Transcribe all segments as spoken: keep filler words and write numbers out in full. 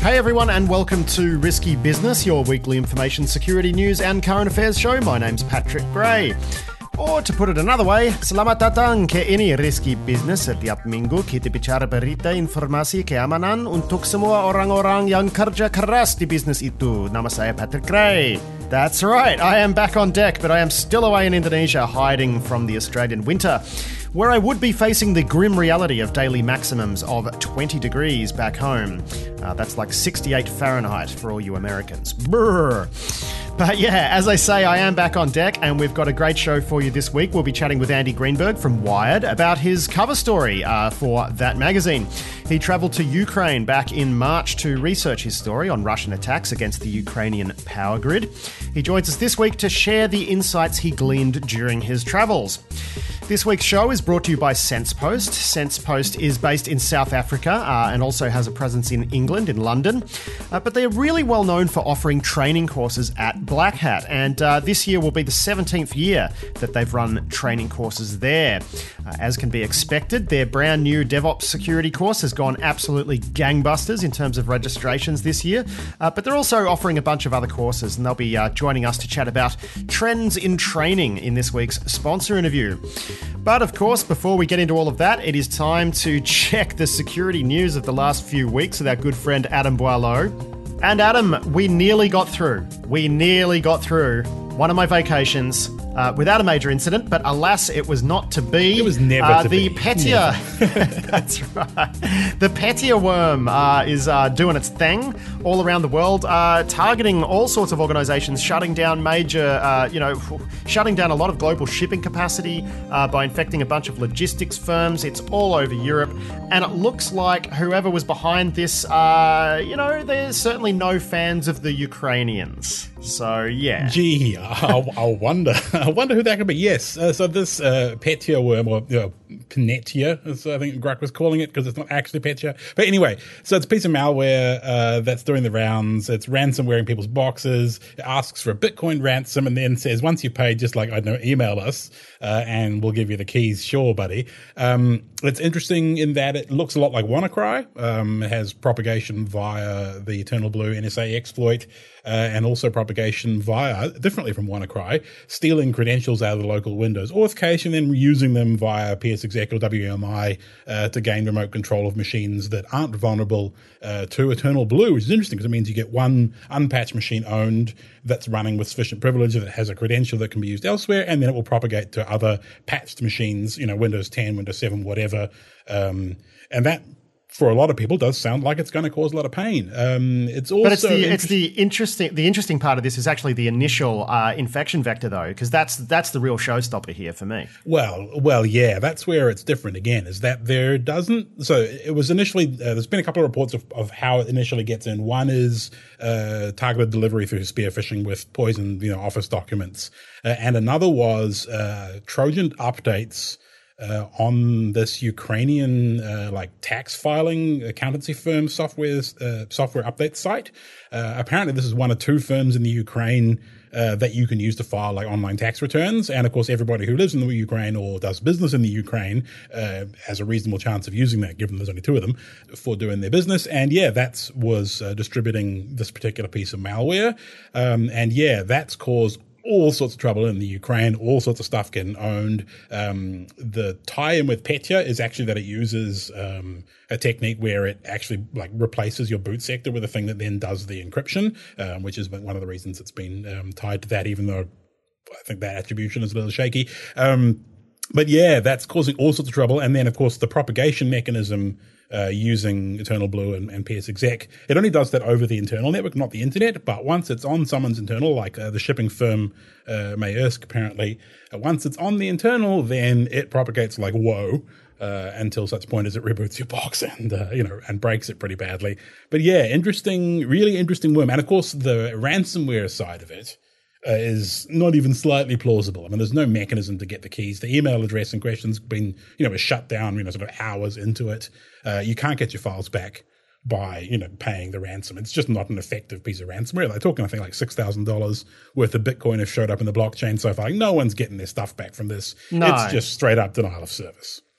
Hey everyone, and welcome to Risky Business, your weekly information security news and current affairs show. My name's Patrick Gray. Or to put it another way, selamat datang ke ini Risky Business. Setiap minggu kita bicara berita, informasi, keamanan untuk semua orang-orang yang kerja keras di bisnis itu. Nama saya Patrick Gray. That's right, I am back on deck, but I am still away in Indonesia, hiding from the Australian winter, where I would be facing the grim reality of daily maximums of twenty degrees back home. Uh, that's like sixty-eight Fahrenheit for all you Americans. Brr. But yeah, as I say, I am back on deck, and we've got a great show for you this week. We'll be chatting with Andy Greenberg from Wired about his cover story uh, for that magazine. He travelled to Ukraine back in March to research his story on Russian attacks against the Ukrainian power grid. He joins us this week to share the insights he gleaned during his travels. This week's show is brought to you by SensePost. SensePost is based in South Africa uh, and also has a presence in England, in London. Uh, but they're really well known for offering training courses at Black Hat. And uh, this year will be the seventeenth year that they've run training courses there. Uh, as can be expected, their brand new DevOps security course has gone absolutely gangbusters in terms of registrations this year. Uh, but they're also offering a bunch of other courses, and they'll be uh, joining us to chat about trends in training in this week's sponsor interview. But of course, before we get into all of that, it is time to check the security news of the last few weeks with our good friend Adam Boileau. And Adam, we nearly got through. We nearly got through one of my vacations uh, without a major incident, but alas, it was not to be. It was never uh, to the be. Petya. That's right. The Petya worm uh, is uh, doing its thing all around the world, uh, targeting all sorts of organizations, shutting down major, uh, you know, shutting down a lot of global shipping capacity uh, by infecting a bunch of logistics firms. It's all over Europe, and it looks like whoever was behind this, uh, you know, there's certainly no fans of the Ukrainians. So, yeah. Gee, I, I wonder. I wonder who that could be. Yes, uh, so this uh, Petya worm, or you know, Pnetia, as I think Grok was calling it, because it's not actually Petya. But anyway, so it's a piece of malware uh, that's doing the rounds. It's ransomware in people's boxes. It asks for a Bitcoin ransom and then says, once you pay, just like, I don't know, email us uh, and we'll give you the keys. Sure, buddy. Um, it's interesting in that it looks a lot like WannaCry. Um, it has propagation via the Eternal Blue N S A exploit. Uh, and also propagation via, differently from WannaCry, stealing credentials out of the local Windows authentication and then using them via P S Exec or W M I uh, to gain remote control of machines that aren't vulnerable uh, to Eternal Blue, which is interesting because it means you get one unpatched machine owned that's running with sufficient privilege that has a credential that can be used elsewhere, and then it will propagate to other patched machines, you know, Windows ten, Windows seven, whatever. Um, and that, for a lot of people, does sound like it's going to cause a lot of pain. Um, it's also but it's the inter- it's the interesting the interesting part of this is actually the initial uh, infection vector, though, because that's that's the real showstopper here for me. Well, well, yeah, that's where it's different again. Is that there doesn't? So it was initially. Uh, there's been a couple of reports of, of how it initially gets in. One is uh, targeted delivery through spear phishing with poisoned, you know, Office documents, uh, and another was uh, Trojan updates. Uh, on this Ukrainian uh, like tax filing accountancy firm software uh, software update site. Uh, apparently, this is one of two firms in the Ukraine uh, that you can use to file like online tax returns. And of course, everybody who lives in the Ukraine or does business in the Ukraine uh, has a reasonable chance of using that, given there's only two of them for doing their business. And yeah, that was uh, distributing this particular piece of malware. Um, and yeah, that's caused all sorts of trouble in the Ukraine, all sorts of stuff getting owned. Um, the tie-in with Petya is actually that it uses um, a technique where it actually like replaces your boot sector with a thing that then does the encryption, um, which is one of the reasons it's been um, tied to that, even though I think that attribution is a little shaky. Um, but yeah, that's causing all sorts of trouble. And then, of course, the propagation mechanism Uh, using Eternal Blue and, and P S Exec. It only does that over the internal network, not the internet, but once it's on someone's internal, like uh, the shipping firm uh, Maersk apparently, uh, once it's on the internal, then it propagates like whoa uh, until such point as it reboots your box and, uh, you know, and breaks it pretty badly. But yeah, interesting, really interesting worm. And of course, the ransomware side of it Uh, is not even slightly plausible. I mean, there's no mechanism to get the keys. The email address in question's been, you know, was shut down, you know, sort of hours into it. Uh, you can't get your files back by, you know, paying the ransom. It's just not an effective piece of ransomware. They're talking, I think, like six thousand dollars worth of Bitcoin have showed up in the blockchain so far. Like, no one's getting their stuff back from this. No. It's just straight up denial of service.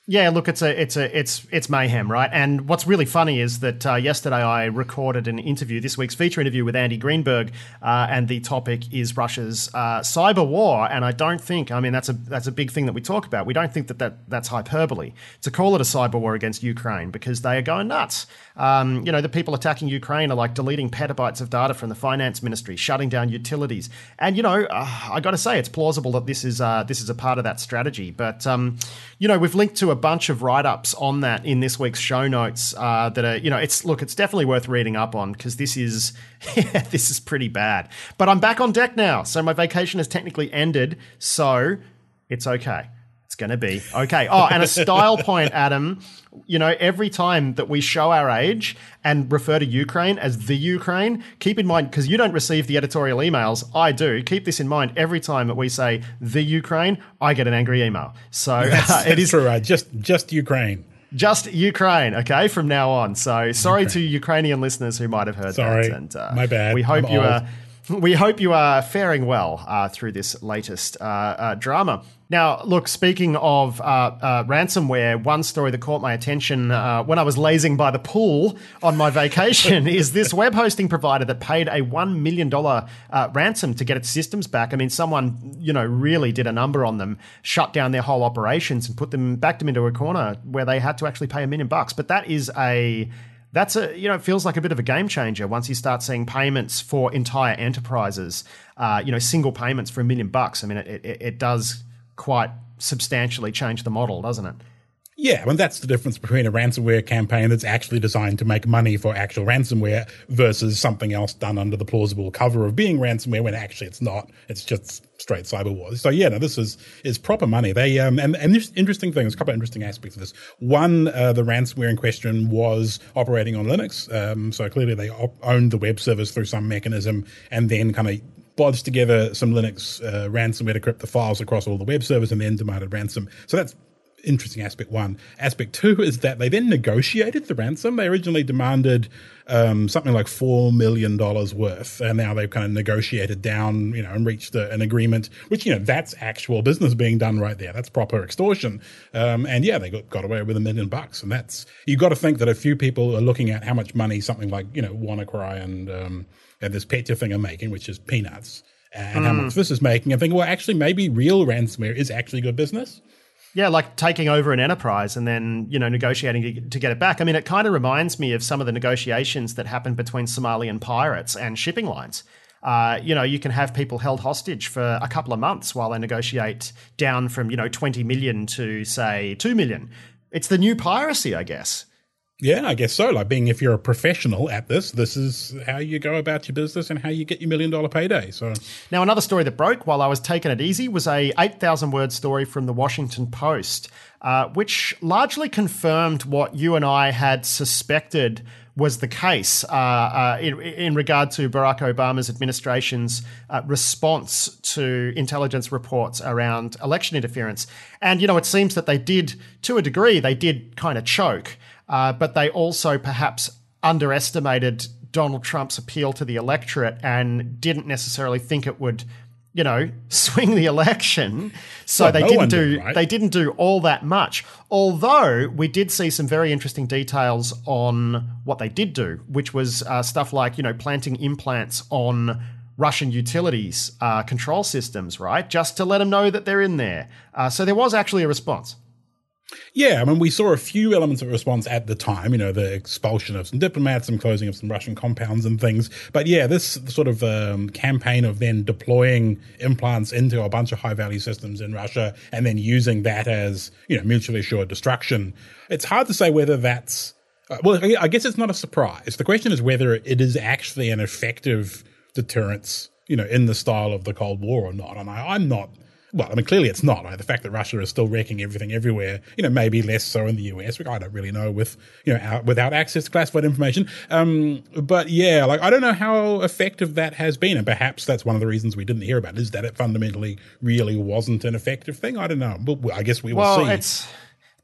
Yeah, look, it's a, it's a, it's, it's mayhem, right? And what's really funny is that uh, yesterday I recorded an interview, this week's feature interview with Andy Greenberg, uh, and the topic is Russia's uh, cyber war. And I don't think, I mean, that's a that's a big thing that we talk about. We don't think that, that that's hyperbole to call it a cyber war against Ukraine, because they are going nuts. Um, you know, the people attacking Ukraine are like deleting petabytes of data from the finance ministry, shutting down utilities, and you know, uh, I got to say, it's plausible that this is uh, this is a part of that strategy. But um, you know, we've linked to a bunch of write-ups on that in this week's show notes uh, that are, you know, it's look, it's definitely worth reading up on, because this is yeah, this is pretty bad. But I'm back on deck now, so my vacation has technically ended, so it's okay. It's going to be okay. Oh, and a style point, Adam. You know, every time that we show our age and refer to Ukraine as the Ukraine, keep in mind, because you don't receive the editorial emails, I do. Keep this in mind. Every time that we say the Ukraine, I get an angry email. So that's, uh, it is true, right? Just just Ukraine. Just Ukraine, okay, from now on. So sorry Ukraine. to Ukrainian listeners who might have heard sorry. that. And uh, my bad. We hope I'm you old. are. We hope you are faring well uh, through this latest uh, uh, drama. Now, look, speaking of uh, uh, ransomware, one story that caught my attention uh, when I was lazing by the pool on my vacation is this web hosting provider that paid a one million dollars uh, ransom to get its systems back. I mean, someone, you know, really did a number on them, shut down their whole operations and put them, backed them into a corner where they had to actually pay a million bucks. But that is a... That's a, you know, it feels like a bit of a game changer once you start seeing payments for entire enterprises, uh, you know, single payments for a million bucks. I mean, it, it, it does quite substantially change the model, doesn't it? Yeah, well, that's the difference between a ransomware campaign that's actually designed to make money for actual ransomware versus something else done under the plausible cover of being ransomware when actually it's not. It's just straight cyber wars. So yeah, no, this is is proper money. They um and and there's interesting things, a couple of interesting aspects of this. One, uh, the ransomware in question was operating on Linux, um, so clearly they op- owned the web service through some mechanism, and then kind of bodged together some Linux uh, ransomware to crypt the files across all the web servers and then demanded ransom. So that's interesting aspect one. Aspect two is that they then negotiated the ransom. They originally demanded um, something like four million dollars worth, and now they've kind of negotiated down, you know, and reached a, an agreement, which, you know, that's actual business being done right there. That's proper extortion. Um, and yeah, they got, got away with a million bucks. And that's, you've got to think that a few people are looking at how much money something like, you know, WannaCry and, um, and this Petya thing are making, which is peanuts, and mm. how much this is making, and think, well, actually, maybe real ransomware is actually good business. Yeah, like taking over an enterprise and then, you know, negotiating to, to get it back. I mean, it kind of reminds me of some of the negotiations that happened between Somalian pirates and shipping lines. Uh, you know, you can have people held hostage for a couple of months while they negotiate down from, you know, twenty million to, say, two million. It's the new piracy, I guess. Yeah, I guess so. Like being, if you're a professional at this, this is how you go about your business and how you get your million dollar payday. So now another story that broke while I was taking it easy was a eight thousand word story from the Washington Post, uh, which largely confirmed what you and I had suspected was the case uh, uh, in, in regard to Barack Obama's administration's uh, response to intelligence reports around election interference. And, you know, it seems that they did, to a degree, they did kind of choke. Uh, but they also perhaps underestimated Donald Trump's appeal to the electorate and didn't necessarily think it would, you know, swing the election. So well, they no didn't do did, right? they didn't do all that much. Although we did see some very interesting details on what they did do, which was uh, stuff like, you know, planting implants on Russian utilities uh, control systems, right, just to let them know that they're in there. Uh, so there was actually a response. Yeah, I mean, we saw a few elements of response at the time, you know, the expulsion of some diplomats, some closing of some Russian compounds and things. But yeah, this sort of um, campaign of then deploying implants into a bunch of high-value systems in Russia and then using that as, you know, mutually assured destruction. It's hard to say whether that's, uh, well, I guess it's not a surprise. The question is whether it is actually an effective deterrence, you know, in the style of the Cold War or not. And I, I'm not... Well, I mean, clearly it's not. Right? The fact that Russia is still wrecking everything everywhere, you know, maybe less so in the U S. I don't really know with, you know, out, without access to classified information. Um, but yeah, like, I don't know how effective that has been. And perhaps that's one of the reasons we didn't hear about it, is that it fundamentally really wasn't an effective thing. I don't know. But I guess we will well, see. Well, it's...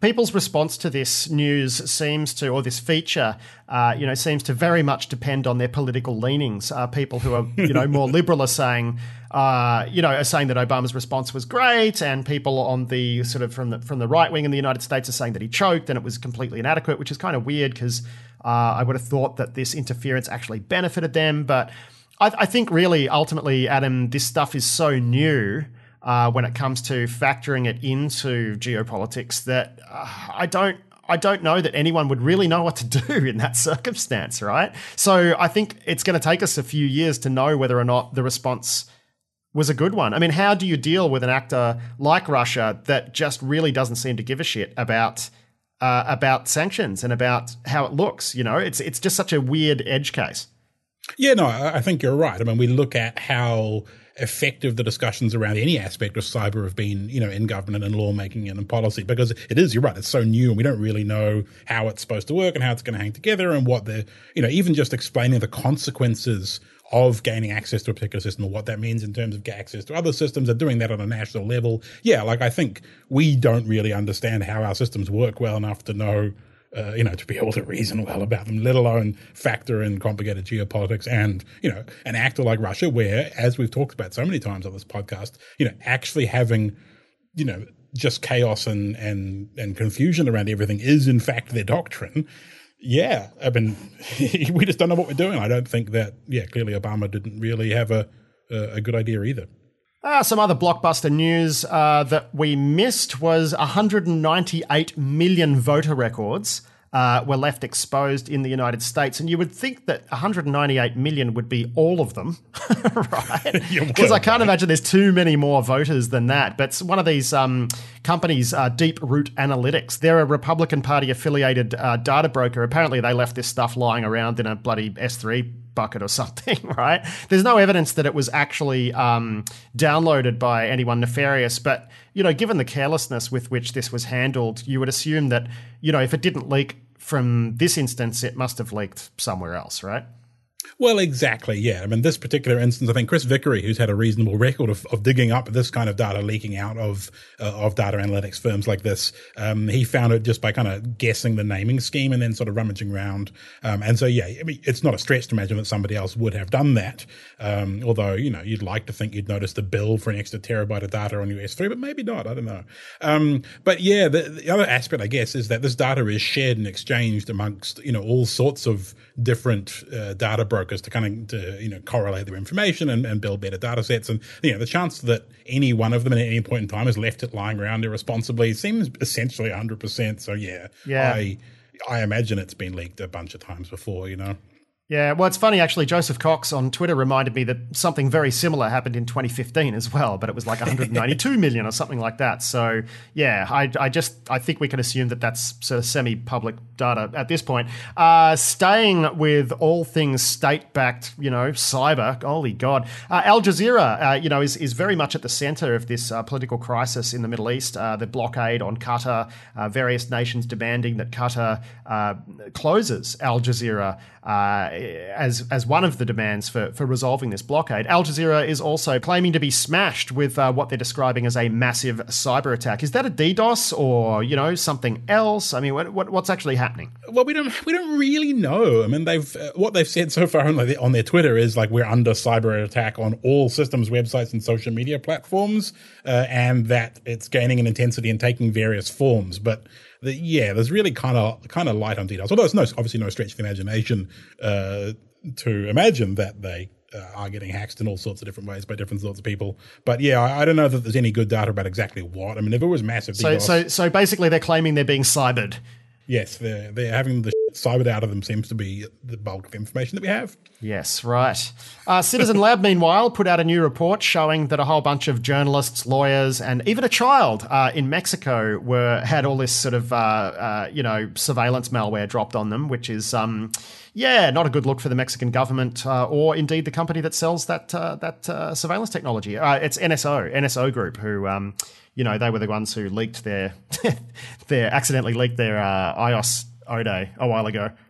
people's response to this news seems to, or this feature, uh, you know, seems to very much depend on their political leanings. Uh, people who are, you know, more liberal are saying, uh, you know, are saying that Obama's response was great, and people on the sort of from the from the right wing in the United States are saying that he choked and it was completely inadequate, which is kind of weird because uh, I would have thought that this interference actually benefited them. But I, I think really, ultimately, Adam, this stuff is so new. Uh, when it comes to factoring it into geopolitics, that uh, I don't, I don't know that anyone would really know what to do in that circumstance, right? So I think it's going to take us a few years to know whether or not the response was a good one. I mean, how do you deal with an actor like Russia that just really doesn't seem to give a shit about uh, about sanctions and about how it looks? You know, it's it's just such a weird edge case. Yeah, no, I think you're right. I mean, we look at how effective the discussions around any aspect of cyber have been, you know, in government and lawmaking and in policy, because it is, you're right, it's so new and we don't really know how it's supposed to work and how it's going to hang together and what the, you know, even just explaining the consequences of gaining access to a particular system or what that means in terms of access to other systems and doing that on a national level. Yeah, like I think we don't really understand how our systems work well enough to know Uh, you know, to be able to reason well about them, let alone factor in complicated geopolitics and, you know, an actor like Russia where, as we've talked about so many times on this podcast, you know, actually having, you know, just chaos and, and, and confusion around everything is in fact their doctrine. Yeah, I mean, we just don't know what we're doing. I don't think that, yeah, clearly Obama didn't really have a, a, a good idea either. Uh, some other blockbuster news uh, that we missed was one hundred ninety-eight million voter records uh, were left exposed in the United States. And you would think that one hundred ninety-eight million would be all of them, right? Because I can't imagine there's too many more voters than that. But one of these um, companies, uh, Deep Root Analytics, they're a Republican Party affiliated uh, data broker. Apparently they left this stuff lying around in a bloody S three bucket or something, right? There's no evidence that it was actually um, downloaded by anyone nefarious, but, you know, given the carelessness with which this was handled, you would assume that, you know, if it didn't leak from this instance, it must have leaked somewhere else, right? Well, exactly, yeah. I mean, this particular instance, I think Chris Vickery, who's had a reasonable record of, of digging up this kind of data leaking out of uh, of data analytics firms like this, um, he found it just by kind of guessing the naming scheme and then sort of rummaging around. Um, and so, yeah, I mean, it's not a stretch to imagine that somebody else would have done that. Um, although, you know, you'd like to think you'd notice the bill for an extra terabyte of data on your S three, but maybe not. I don't know. Um, but yeah, the, the other aspect, I guess, is that this data is shared and exchanged amongst, you know, all sorts of different uh, data brokers to kind of, to, you know, correlate their information and, and build better data sets. And, you know, the chance that any one of them at any point in time has left it lying around irresponsibly seems essentially one hundred percent. So, yeah, yeah. I, I imagine it's been leaked a bunch of times before, you know. Yeah, well, it's funny, actually. Joseph Cox on Twitter reminded me that something very similar happened in twenty fifteen as well, but it was like one hundred ninety-two million or something like that. So, yeah, I, I just I think we can assume that that's sort of semi-public data at this point. Uh, staying with all things state-backed, you know, cyber, holy God. Uh, Al Jazeera, uh, you know, is, is very much at the center of this uh, political crisis in the Middle East, uh, the blockade on Qatar, uh, various nations demanding that Qatar uh, closes Al Jazeera uh, as as one of the demands for, for resolving this blockade. Al Jazeera is also claiming to be smashed with uh, what they're describing as a massive cyber attack. Is that a DDoS or, you know, something else? I mean, what, what what's actually happening? Well, we don't we don't really know. I mean, they've uh, what they've said so far on, like, on their Twitter is like we're under cyber attack on all systems, websites, and social media platforms, uh, and that it's gaining in intensity and taking various forms. But the, yeah, there's really kind of kind of light on details. Although it's no obviously no stretch of the imagination uh, to imagine that they uh, are getting hacked in all sorts of different ways by different sorts of people. But yeah, I, I don't know that there's any good data about exactly what. I mean, if it was massive, so DDoS, so so basically they're claiming they're being cybered. Yes, they're, they're having the shit cybered out of them seems to be the bulk of information that we have. Yes, right. Uh, Citizen Lab, meanwhile, put out a new report showing that a whole bunch of journalists, lawyers, and even a child uh, in Mexico were had all this sort of, uh, uh, you know, surveillance malware dropped on them, which is, um, yeah, not a good look for the Mexican government uh, or indeed the company that sells that uh, that uh, surveillance technology. Uh, it's N S O, N S O Group, who... Um, You know, they were the ones who leaked their, their accidentally leaked their uh, iOS O D A a while ago.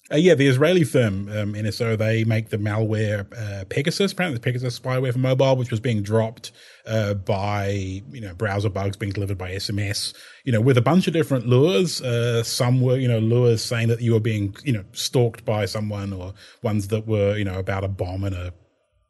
Uh, yeah, the Israeli firm um, N S O, they make the malware uh, Pegasus, apparently the Pegasus spyware for mobile, which was being dropped uh, by, you know, browser bugs being delivered by S M S, you know, with a bunch of different lures. Uh, some were, you know, lures saying that you were being, you know, stalked by someone, or ones that were, you know, about a bomb in a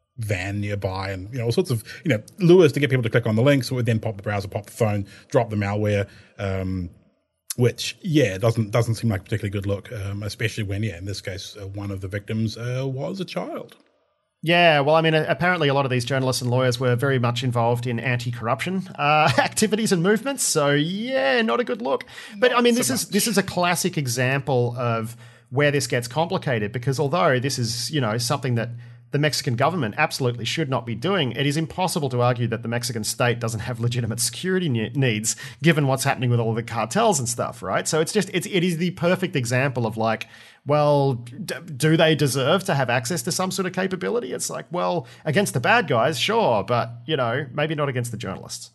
van nearby, and, you know, all sorts of, you know, lures to get people to click on the links. So it would then pop the browser, pop the phone, drop the malware, um, which, yeah, doesn't doesn't seem like a particularly good look, um, especially when, yeah, in this case, uh, one of the victims uh, was a child. Yeah, well, I mean, apparently a lot of these journalists and lawyers were very much involved in anti-corruption uh, activities and movements. So, yeah, not a good look. But, not I mean, so this much. is this is a classic example of where this gets complicated, because although this is, you know, something that the Mexican government absolutely should not be doing, it is impossible to argue that the Mexican state doesn't have legitimate security ne- needs, given what's happening with all the cartels and stuff, right? So it's just, it's, it is the perfect example of like, well, d- do they deserve to have access to some sort of capability? It's like, well, against the bad guys, sure, but, you know, maybe not against the journalists.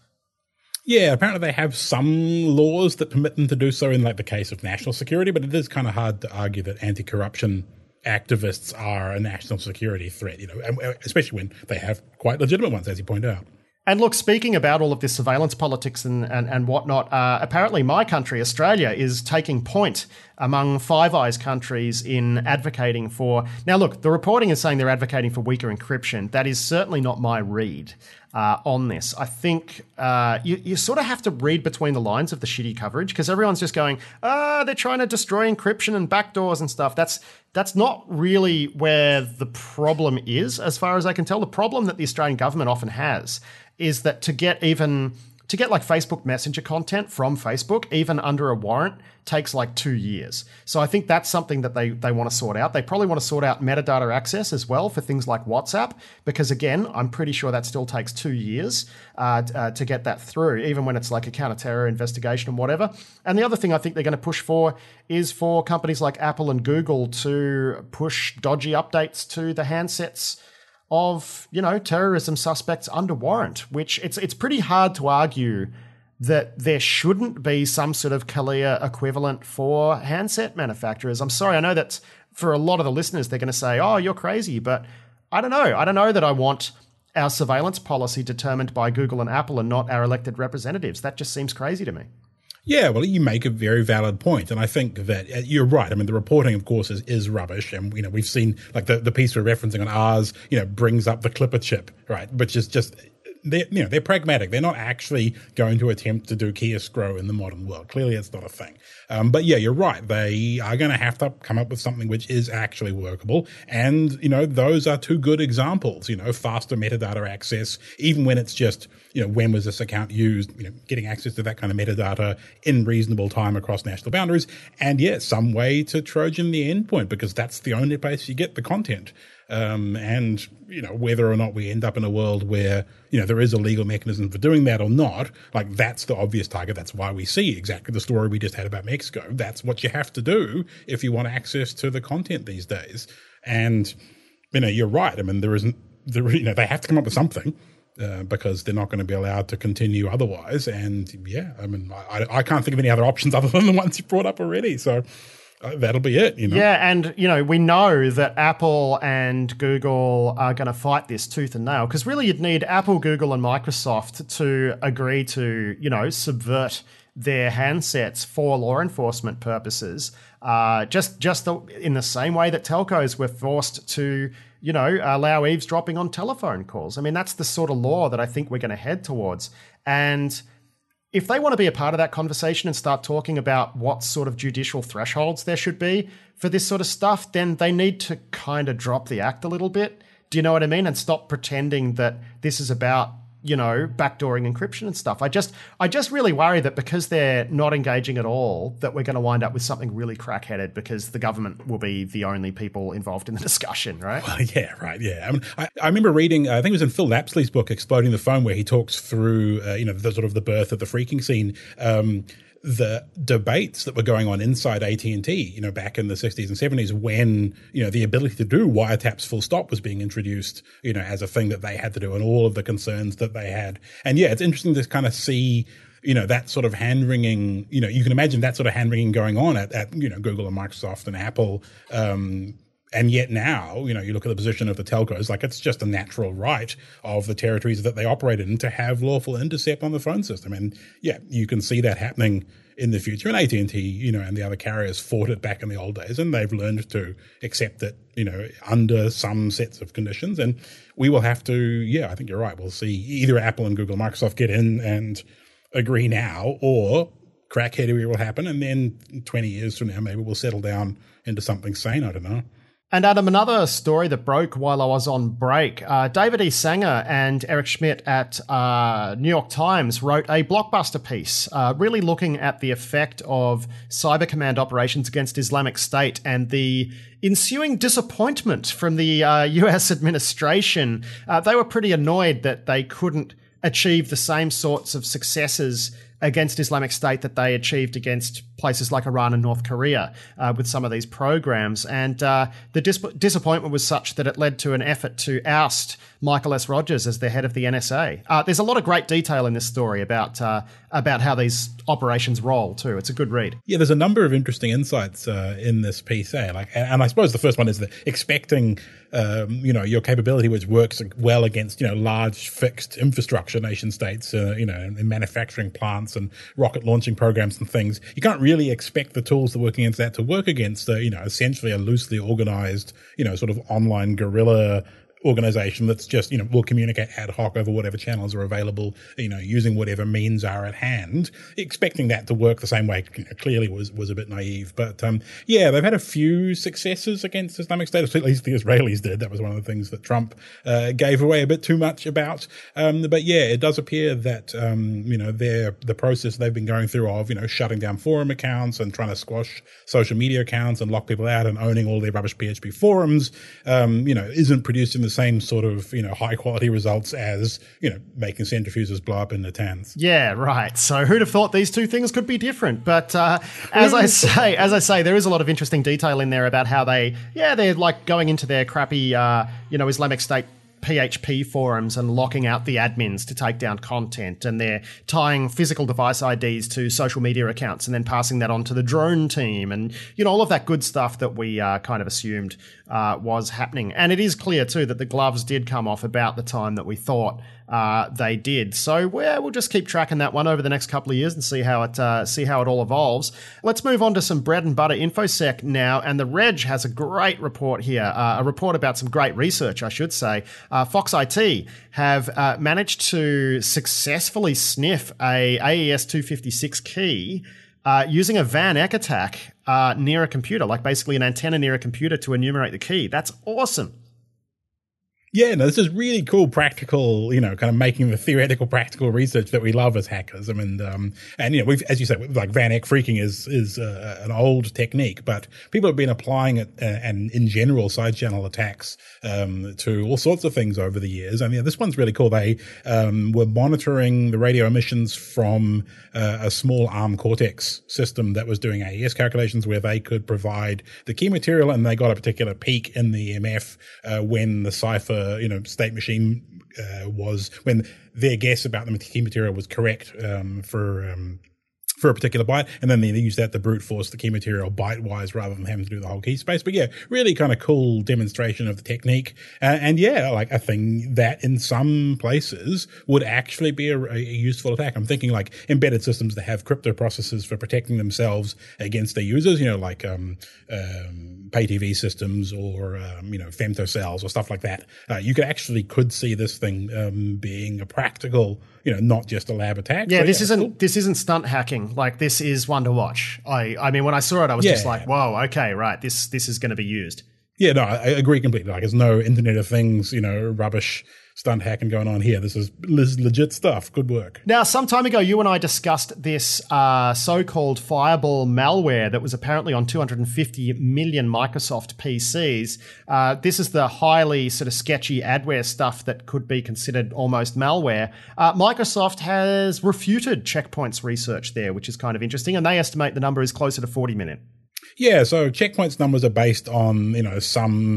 Yeah, apparently they have some laws that permit them to do so in like the case of national security, but it is kind of hard to argue that anti-corruption activists are a national security threat, you know, especially when they have quite legitimate ones, as you point out. And look, speaking about all of this surveillance politics and, and, and whatnot, uh, apparently my country, Australia, is taking point among Five Eyes countries in advocating for... Now, look, the reporting is saying they're advocating for weaker encryption. That is certainly not my read uh, on this. I think uh, you, you sort of have to read between the lines of the shitty coverage, because everyone's just going, ah, they're trying to destroy encryption and backdoors and stuff. That's that's not really where the problem is, as far as I can tell. The problem that the Australian government often has is that to get even to get like Facebook Messenger content from Facebook, even under a warrant, takes like two years. So I think that's something that they, they want to sort out. They probably want to sort out metadata access as well for things like WhatsApp, because again, I'm pretty sure that still takes two years uh, uh, to get that through, even when it's like a counter-terror investigation and whatever. And the other thing I think they're going to push for is for companies like Apple and Google to push dodgy updates to the handsets of, you know, terrorism suspects under warrant, which it's it's pretty hard to argue that there shouldn't be some sort of CALEA equivalent for handset manufacturers. I'm sorry, I know that for a lot of the listeners, they're going to say, oh, you're crazy, but I don't know. I don't know that I want our surveillance policy determined by Google and Apple and not our elected representatives. That just seems crazy to me. Yeah, well, you make a very valid point, and I think that uh, you're right. I mean, the reporting, of course, is, is rubbish, and you know we've seen like the, the piece we're referencing on ours, you know, brings up the Clipper chip, right? Which is just they're you know they're pragmatic. They're not actually going to attempt to do key escrow in the modern world. Clearly, it's not a thing. Um, but yeah, you're right. They are going to have to come up with something which is actually workable, and you know those are two good examples. You know, faster metadata access, even when it's just you know when was this account used? You know, getting access to that kind of metadata in reasonable time across national boundaries, and yeah, some way to Trojan the endpoint, because that's the only place you get the content. Um, and, you know, whether or not we end up in a world where, you know, there is a legal mechanism for doing that or not, like that's the obvious target. That's why we see exactly the story we just had about Mexico. That's what you have to do if you want access to the content these days. And, you know, you're right. I mean, there isn't, there, you know, they have to come up with something. Uh, because they're not going to be allowed to continue otherwise. And yeah, I mean, I, I can't think of any other options other than the ones you brought up already. So uh, that'll be it, you know? Yeah, and, you know, we know that Apple and Google are going to fight this tooth and nail, because really you'd need Apple, Google, and Microsoft to agree to, you know, subvert their handsets for law enforcement purposes, uh, just, just the, in the same way that telcos were forced to, you know, allow eavesdropping on telephone calls. I mean, that's the sort of law that I think we're going to head towards. And if they want to be a part of that conversation and start talking about what sort of judicial thresholds there should be for this sort of stuff, then they need to kind of drop the act a little bit. Do you know what I mean? And stop pretending that this is about, you know, backdooring encryption and stuff. I just I just really worry that because they're not engaging at all, that we're going to wind up with something really crack-headed, because the government will be the only people involved in the discussion, right? Well, yeah, right, yeah. I mean, I, I remember reading, I think it was in Phil Lapsley's book, Exploding the Phone, where he talks through, uh, you know, the sort of the birth of the phreaking scene, um, the debates that were going on inside A T and T, you know, back in the sixties and seventies, when, you know, the ability to do wiretaps full stop was being introduced, you know, as a thing that they had to do, and all of the concerns that they had. And yeah, it's interesting to kind of see you know, that sort of hand-wringing, you know, you can imagine that sort of hand-wringing going on at, at you know, Google and Microsoft and Apple. Um, and yet now, you know, you look at the position of the telcos, like it's just a natural right of the territories that they operate in to have lawful intercept on the phone system. And yeah, you can see that happening in the future. And A T and T, you know, and the other carriers fought it back in the old days, and they've learned to accept it, you know, under some sets of conditions. And we will have to, yeah, I think you're right. We'll see either Apple and Google, Microsoft get in and agree now, or crackheadery will happen. And then twenty years from now, maybe we'll settle down into something sane. I don't know. And Adam, another story that broke while I was on break, uh, David E. Sanger and Eric Schmidt at uh, New York Times wrote a blockbuster piece uh, really looking at the effect of Cyber Command operations against Islamic State and the ensuing disappointment from the uh, U S administration. Uh, they were pretty annoyed that they couldn't achieve the same sorts of successes against Islamic State that they achieved against places like Iran and North Korea uh, with some of these programs. And uh, the dis- disappointment was such that it led to an effort to oust Michael S. Rogers as the head of the N S A. Uh, there's a lot of great detail in this story about uh, about how these operations roll too. It's a good read. Yeah, there's a number of interesting insights uh, in this piece. Eh? Like, and I suppose the first one is that expecting, um, you know, your capability which works well against, you know, large fixed infrastructure nation states, uh, you know, in manufacturing plants and rocket launching programs and things. You can't really expect the tools that work against that to work against, uh, you know, essentially a loosely organized, you know, sort of online guerrilla organization that's just, you know, will communicate ad hoc over whatever channels are available, you know, using whatever means are at hand. Expecting that to work the same way, you know, clearly was, was a bit naive. But, um, yeah, they've had a few successes against Islamic State, at least the Israelis did. That was one of the things that Trump, uh, gave away a bit too much about. Um, but yeah, it does appear that, um, you know, their, the process they've been going through of, you know, shutting down forum accounts and trying to squash social media accounts and lock people out and owning all their rubbish P H P forums, um, you know, isn't producing the same sort of, you know, high quality results as, you know, making centrifuges blow up in the Natanz. Yeah, right. So who'd have thought these two things could be different? But uh, as I say, as I say, there is a lot of interesting detail in there about how they, yeah, they're like going into their crappy, uh, you know, Islamic State P H P forums and locking out the admins to take down content, and they're tying physical device I Ds to social media accounts and then passing that on to the drone team, and you know, all of that good stuff that we uh, kind of assumed uh, was happening. And it is clear too that the gloves did come off about the time that we thought uh, they did. So well, we'll just keep tracking that one over the next couple of years and see how it uh, see how it all evolves. Let's move on to some bread and butter InfoSec now, and the Reg has a great report here, uh, a report about some great research, I should say. Uh, Fox I T have uh, managed to successfully sniff a A E S two fifty-six key uh, using a Van Eck attack uh, near a computer, like basically an antenna near a computer to enumerate the key. That's awesome. Yeah, no, this is really cool, practical, you know, kind of making the theoretical, practical research that we love as hackers. I mean, um, and, you know, we've, as you said, like Van Eck phreaking is, is, uh, an old technique, but people have been applying it, uh, and in general, side channel attacks, um, to all sorts of things over the years. I mean, this one's really cool. They, um, were monitoring the radio emissions from, uh, a small ARM Cortex system that was doing A E S calculations where they could provide the key material, and they got a particular peak in the E M F, uh, when the cipher, you know, state machine uh, was, when their guess about the key material was correct um, for um, for a particular byte, and then they use that to brute force the key material byte-wise rather than having to do the whole key space. But yeah, really kind of cool demonstration of the technique. Uh, and yeah, like a thing that in some places would actually be a, a useful attack. I'm thinking like embedded systems that have crypto processors for protecting themselves against their users, you know, like um, um, pay T V systems or, um, you know, femtocells or stuff like that. Uh, you could actually could see this thing um, being a practical, you know, not just a lab attack. Yeah, so, this yeah, isn't cool. this isn't stunt hacking. Like, this is one to watch. I I mean, when I saw it, I was Yeah. just like, whoa, okay, right, this this is going to be used. Yeah, no, I I agree completely. Like, there's no Internet of Things, you know, rubbish stunt hacking going on here. This is, this is legit stuff. Good work. Now, some time ago, you and I discussed this uh, so-called Fireball malware that was apparently on two hundred fifty million Microsoft P Cs. Uh, this is the highly sort of sketchy adware stuff that could be considered almost malware. Uh, Microsoft has refuted Check Point's research there, which is kind of interesting, and they estimate the number is closer to forty million. Yeah, so Check Point's numbers are based on, you know, some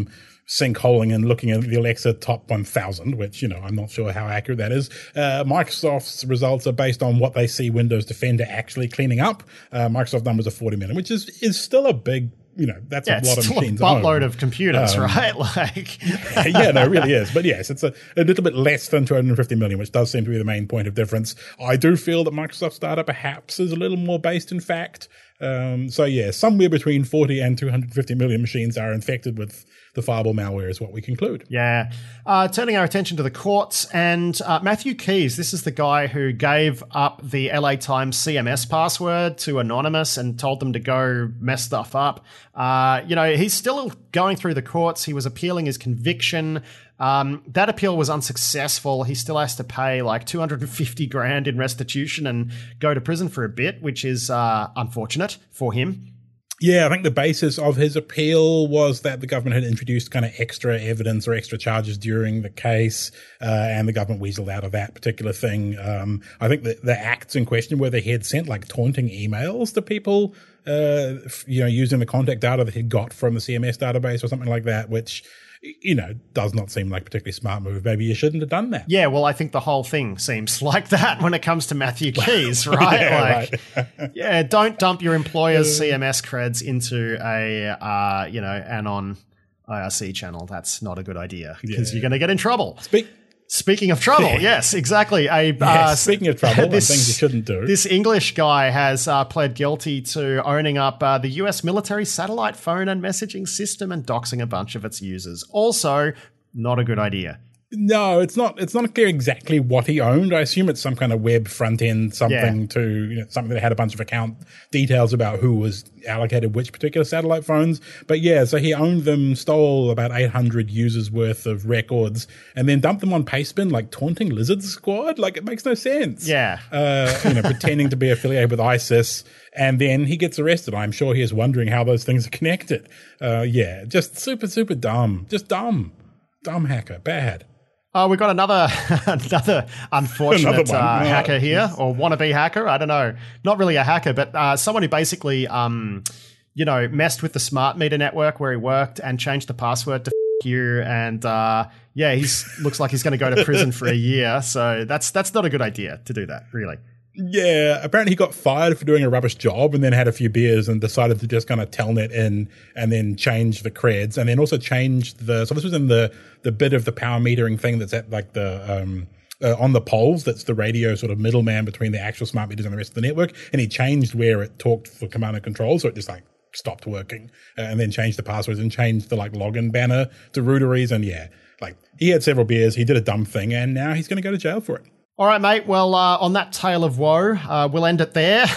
sinkholing and looking at the Alexa top one thousand, which, you know, I'm not sure how accurate that is. Uh, Microsoft's results are based on what they see Windows Defender actually cleaning up. Uh, Microsoft numbers are forty million, which is, is still a big, you know, that's yeah, a lot of still machines. A buttload of computers, um, right? Like, yeah, no, it really is. But yes, it's a, a little bit less than two hundred fifty million, which does seem to be the main point of difference. I do feel that Microsoft's data perhaps is a little more based in fact. Um, so yeah, somewhere between forty and two hundred fifty million machines are infected with the Fireball malware is what we conclude. Yeah. Uh, turning our attention to the courts, and uh, Matthew Keys, this is the guy who gave up the L A Times C M S password to Anonymous and told them to go mess stuff up. Uh, you know, he's still going through the courts. He was appealing his conviction. Um, that appeal was unsuccessful. He still has to pay like two hundred fifty grand in restitution and go to prison for a bit, which is uh, unfortunate for him. Yeah, I think the basis of his appeal was that the government had introduced kind of extra evidence or extra charges during the case, uh, and the government weaseled out of that particular thing. Um, I think the, the acts in question where he had sent like taunting emails to people, uh, you know, using the contact data that he'd got from the C M S database or something like that, which, you know, does not seem like a particularly smart move. Maybe you shouldn't have done that. Yeah, well, I think the whole thing seems like that when it comes to Matthew Keys, right? yeah, like, right. yeah, don't dump your employer's C M S creds into a, uh, you know, Anon I R C channel. That's not a good idea because yeah. you're going to get in trouble. Speak. Speaking of trouble, yes, exactly. A, yes, uh, speaking of trouble, this, and things you shouldn't do. This English guy has uh, pled guilty to owning up uh, the U S military satellite phone and messaging system and doxing a bunch of its users. Also, not a good idea. No, it's not. It's not clear exactly what he owned. I assume it's some kind of web front end, something yeah. to you know, something that had a bunch of account details about who was allocated which particular satellite phones. But yeah, so he owned them, stole about eight hundred users worth of records, and then dumped them on Pastebin like taunting Lizard Squad. Like, it makes no sense. Yeah, uh, you know, pretending to be affiliated with ISIS. And then he gets arrested. I'm sure he is wondering how those things are connected. Uh, yeah, just super, super dumb. Just dumb. Dumb hacker. Bad. Uh, we've got another another unfortunate another uh, hacker here, or wannabe hacker. I don't know. Not really a hacker, but uh, someone who basically, um, you know, messed with the smart meter network where he worked and changed the password to f- you. And uh, yeah, he's looks like he's going to go to prison for a year. So that's that's not a good idea to do that, really. Yeah, apparently he got fired for doing a rubbish job and then had a few beers and decided to just kind of telnet in and then change the creds and then also changed the, so this was in the, the bit of the power metering thing that's at like the, um, uh, on the poles, that's the radio sort of middleman between the actual smart meters and the rest of the network. And he changed where it talked for command and control. So it just like stopped working uh, and then changed the passwords and changed the like login banner to rooteries. And yeah, like he had several beers, he did a dumb thing and now he's going to go to jail for it. All right, mate. Well, uh, on that tale of woe, uh, we'll end it there.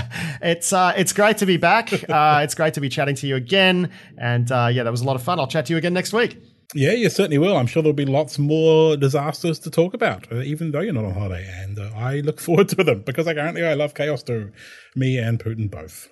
it's uh, it's great to be back. Uh, it's great to be chatting to you again. And uh, yeah, that was a lot of fun. I'll chat to you again next week. Yeah, you certainly will. I'm sure there'll be lots more disasters to talk about, uh, even though you're not on holiday. And uh, I look forward to them because apparently I love chaos too. Me and Putin both.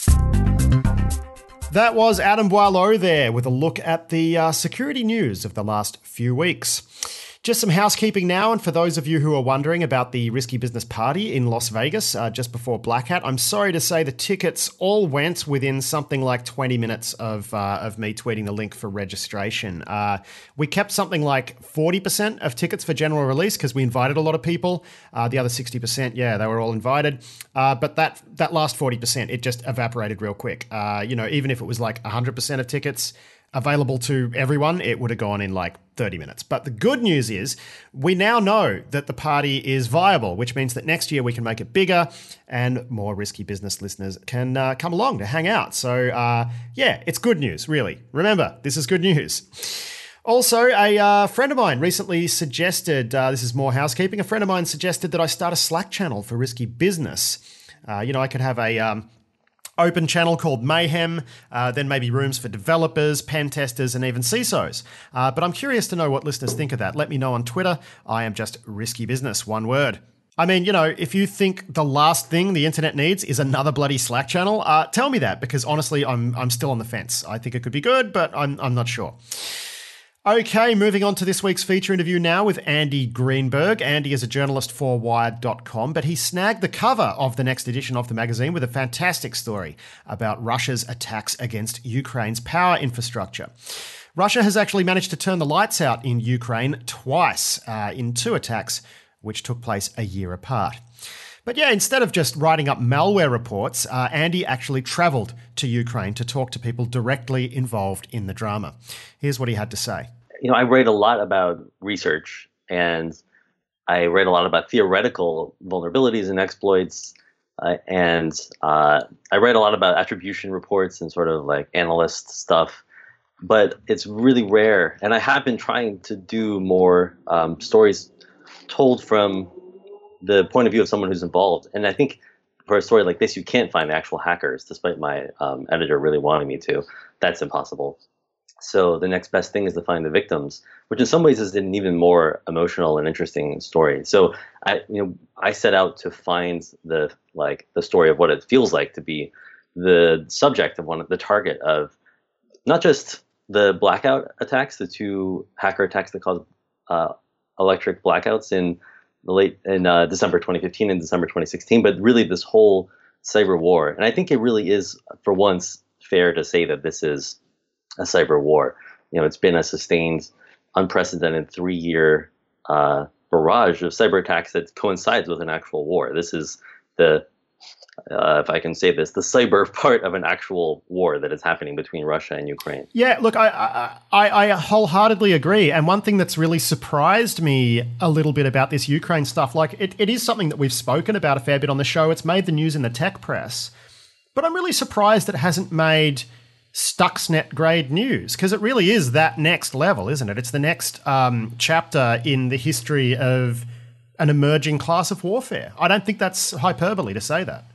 That was Adam Boileau there with a look at the uh, security news of the last few weeks. Just some housekeeping now, and for those of you who are wondering about the Risky Business Party in Las Vegas uh, just before Black Hat, I'm sorry to say the tickets all went within something like twenty minutes of uh, of me tweeting the link for registration. Uh, we kept something like forty percent of tickets for general release because we invited a lot of people. Uh, the other sixty percent, yeah, they were all invited. Uh, but that that last forty percent, it just evaporated real quick. Uh, you know, even if it was like one hundred percent of tickets available to everyone, it would have gone in like thirty minutes. But the good news is we now know that the party is viable, which means that next year we can make it bigger and more Risky Business listeners can uh, come along to hang out. So uh, yeah, it's good news, really. Remember, this is good news. Also, a uh, friend of mine recently suggested, uh, this is more housekeeping, a friend of mine suggested that I start a Slack channel for Risky Business. Uh, you know, I could have a um, open channel called Mayhem, uh, then maybe rooms for developers, pen testers, and even C I S Os. Uh, but I'm curious to know what listeners think of that. Let me know on Twitter. I am just Risky Business, one word. I mean, you know, if you think the last thing the internet needs is another bloody Slack channel, uh, tell me that, because honestly, I'm I'm still on the fence. I think it could be good, but I'm I'm not sure. Okay, moving on to this week's feature interview now with Andy Greenberg. Andy is a journalist for Wired dot com, but he snagged the cover of the next edition of the magazine with a fantastic story about Russia's attacks against Ukraine's power infrastructure. Russia has actually managed to turn the lights out in Ukraine twice uh, in two attacks, which took place a year apart. But yeah, instead of just writing up malware reports, uh, Andy actually travelled to Ukraine to talk to people directly involved in the drama. Here's what he had to say. You know, I read a lot about research, and I read a lot about theoretical vulnerabilities and exploits, uh, and uh, I read a lot about attribution reports and sort of like analyst stuff. But it's really rare, and I have been trying to do more um, stories told from the point of view of someone who's involved. And I think for a story like this, you can't find the actual hackers, despite my um, editor really wanting me to. That's impossible. So the next best thing is to find the victims, which in some ways is an even more emotional and interesting story. So I, you know, I set out to find the like the story of what it feels like to be the subject of one of the target of not just the blackout attacks, the two hacker attacks that caused uh, electric blackouts in the late in uh, December twenty fifteen and December twenty sixteen, but really this whole cyber war. And I think it really is, for once, fair to say that this is a cyber war. You know, it's been a sustained, unprecedented three-year uh, barrage of cyber attacks that coincides with an actual war. This is the Uh, if I can say this, the cyber part of an actual war that is happening between Russia and Ukraine. Yeah, look, I, I, I wholeheartedly agree. And one thing that's really surprised me a little bit about this Ukraine stuff, like it, it is something that we've spoken about a fair bit on the show. It's made the news in the tech press. But I'm really surprised that it hasn't made Stuxnet grade news, because it really is that next level, isn't it? It's the next um, chapter in the history of an emerging class of warfare. I don't think that's hyperbole to say that.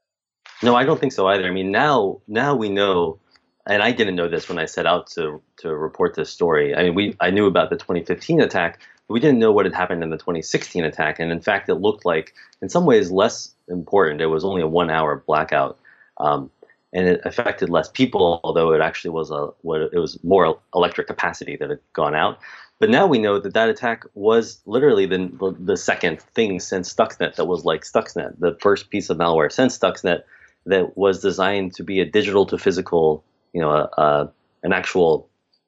No, I don't think so either. I mean, now now we know, and I didn't know this when I set out to to report this story. I mean, we I knew about the twenty fifteen attack, but we didn't know what had happened in the twenty sixteen attack. And in fact, it looked like, in some ways, less important. It was only a one-hour blackout, um, and it affected less people, although it actually was a what it was more electric capacity that had gone out. But now we know that that attack was literally the the second thing since Stuxnet that was like Stuxnet, the first piece of malware since Stuxnet that was designed to be a digital to physical, you know, a, a, an actual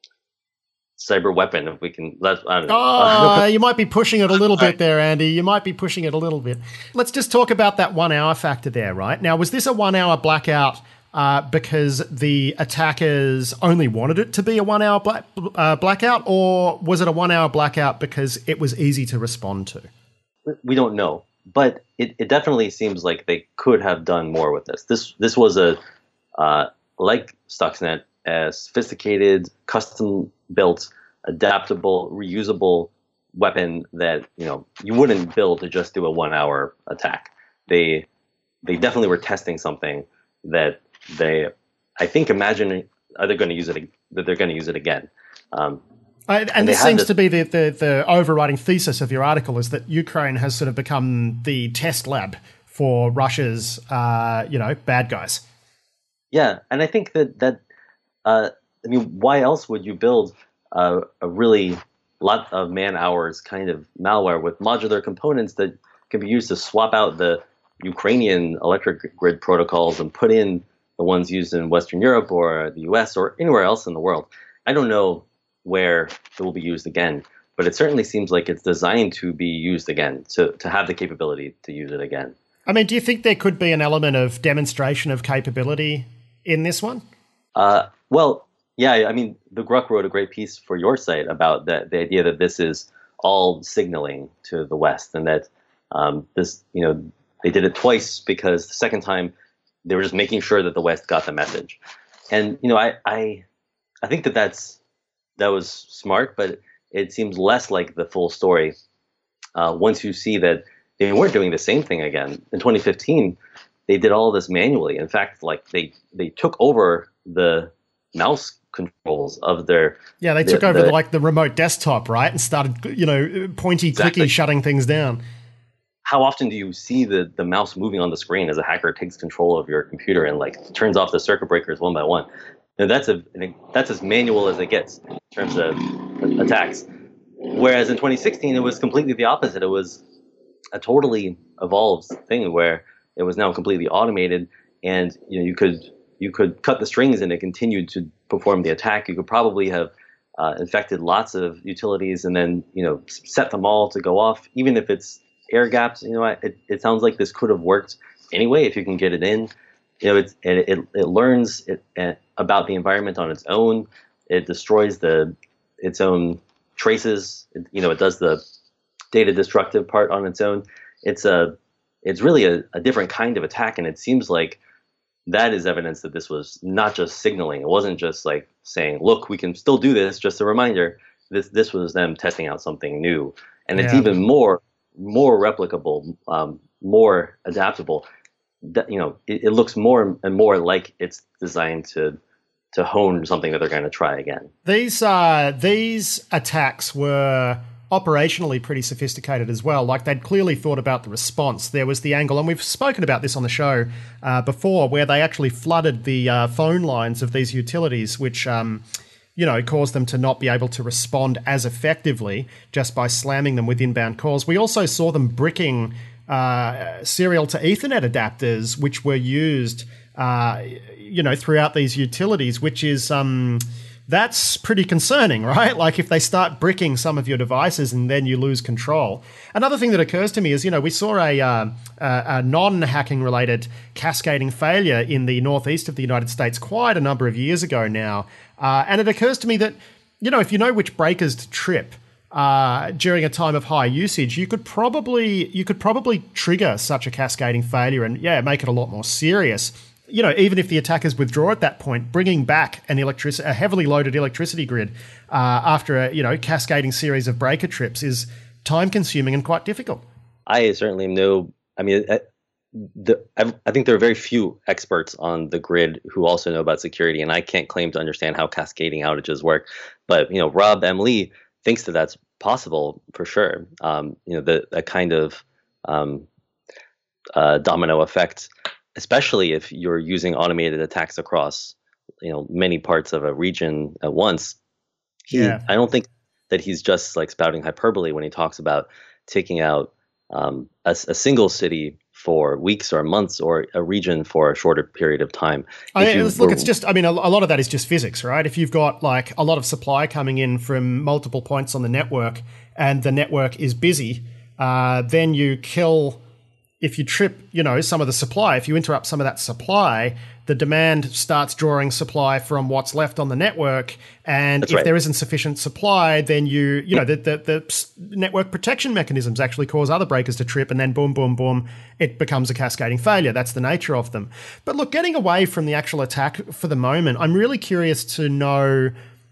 cyber weapon. If we can, let, I don't know. Oh, you might be pushing it a little bit there, Andy. You might be pushing it a little bit. Let's just talk about that one hour factor there, right? Now, was this a one hour blackout uh, because the attackers only wanted it to be a one hour black, uh, blackout, or was it a one hour blackout because it was easy to respond to? We don't know. But it, it definitely seems like they could have done more with this. This this was a, uh, like Stuxnet, a sophisticated, custom-built, adaptable, reusable weapon that, you know, you wouldn't build to just do a one-hour attack. They they definitely were testing something that they, I think, imagine are they going to use it that they're going to use it again. Um, And, and this seems to be the, the, the overriding thesis of your article, is that Ukraine has sort of become the test lab for Russia's, uh, you know, bad guys. Yeah, and I think that, that uh, I mean, why else would you build uh, a really lot of man-hours kind of malware with modular components that can be used to swap out the Ukrainian electric grid protocols and put in the ones used in Western Europe or the U S or anywhere else in the world? I don't know where it will be used again, but it certainly seems like it's designed to be used again, to, to have the capability to use it again. I mean, do you think there could be an element of demonstration of capability in this one? Uh, well, yeah, I mean, the Gruck wrote a great piece for your site about the, the idea that this is all signaling to the West, and that um, this, you know, they did it twice because the second time they were just making sure that the West got the message. And, you know, I, I, I think that that's, that was smart, but it seems less like the full story uh, once you see that they weren't doing the same thing again. In twenty fifteen, they did all this manually. In fact, like they, they took over the mouse controls of their... Yeah, they the, took over the, like the remote desktop, right? And started, you know, pointy, exactly. clicky, shutting things down. How often do you see the, the mouse moving on the screen as a hacker takes control of your computer and like turns off the circuit breakers one by one? And that's a that's as manual as it gets in terms of attacks. Whereas in twenty sixteen, it was completely the opposite. It was a totally evolved thing where it was now completely automated, and you know you could you could cut the strings and it continued to perform the attack. You could probably have uh, infected lots of utilities, and then you know set them all to go off, even if it's air gapped. You know, it, it sounds like this could have worked anyway if you can get it in. You know, it's, it, it it learns it, uh, about the environment on its own. It destroys the its own traces. It, you know, it does the data destructive part on its own. It's a it's really a, a different kind of attack, and it seems like that is evidence that this was not just signaling. It wasn't just like saying, "Look, we can still do this." Just a reminder. This this was them testing out something new, and it's Yeah. even more more replicable, um, more adaptable. That, you know, it, it looks more and more like it's designed to to hone something that they're going to try again. These uh, these attacks were operationally pretty sophisticated as well. Like they'd clearly thought about the response. There was the angle, and we've spoken about this on the show uh, before, where they actually flooded the uh, phone lines of these utilities, which um, you know caused them to not be able to respond as effectively just by slamming them with inbound calls. We also saw them bricking uh, serial to Ethernet adapters, which were used, uh, you know, throughout these utilities, which is um, that's pretty concerning, right? Like if they start bricking some of your devices and then you lose control. Another thing that occurs to me is, you know, we saw a, uh, a, a non-hacking related cascading failure in the northeast of the United States quite a number of years ago now, uh, and it occurs to me that, you know, if you know which breakers to trip Uh, during a time of high usage, you could probably you could probably trigger such a cascading failure and yeah, make it a lot more serious. You know, even if the attackers withdraw at that point, bringing back an electric a heavily loaded electricity grid uh, after a you know cascading series of breaker trips is time consuming and quite difficult. I certainly know. I mean, I, the, I, I think there are very few experts on the grid who also know about security, and I can't claim to understand how cascading outages work. But you know, Rob M. Lee thinks that that's possible for sure. Um, you know, the a kind of um, uh, domino effect, especially if you're using automated attacks across, you know, many parts of a region at once. He, Yeah. I don't think that he's just like spouting hyperbole when he talks about taking out um, a, a single city for weeks or months or a region for a shorter period of time. I If mean, you it's- look, were- it's just, I mean, a, a lot of that is just physics, right? If you've got like a lot of supply coming in from multiple points on the network and the network is busy, uh, then you kill, if you trip, you know, some of the supply, if you interrupt some of that supply, the demand starts drawing supply from what's left on the network. And That's if right. there isn't sufficient supply, then you, you know, the, the, the s- network protection mechanisms actually cause other breakers to trip, and then boom, boom, boom, it becomes a cascading failure. That's the nature of them. But look, getting away from the actual attack for the moment, I'm really curious to know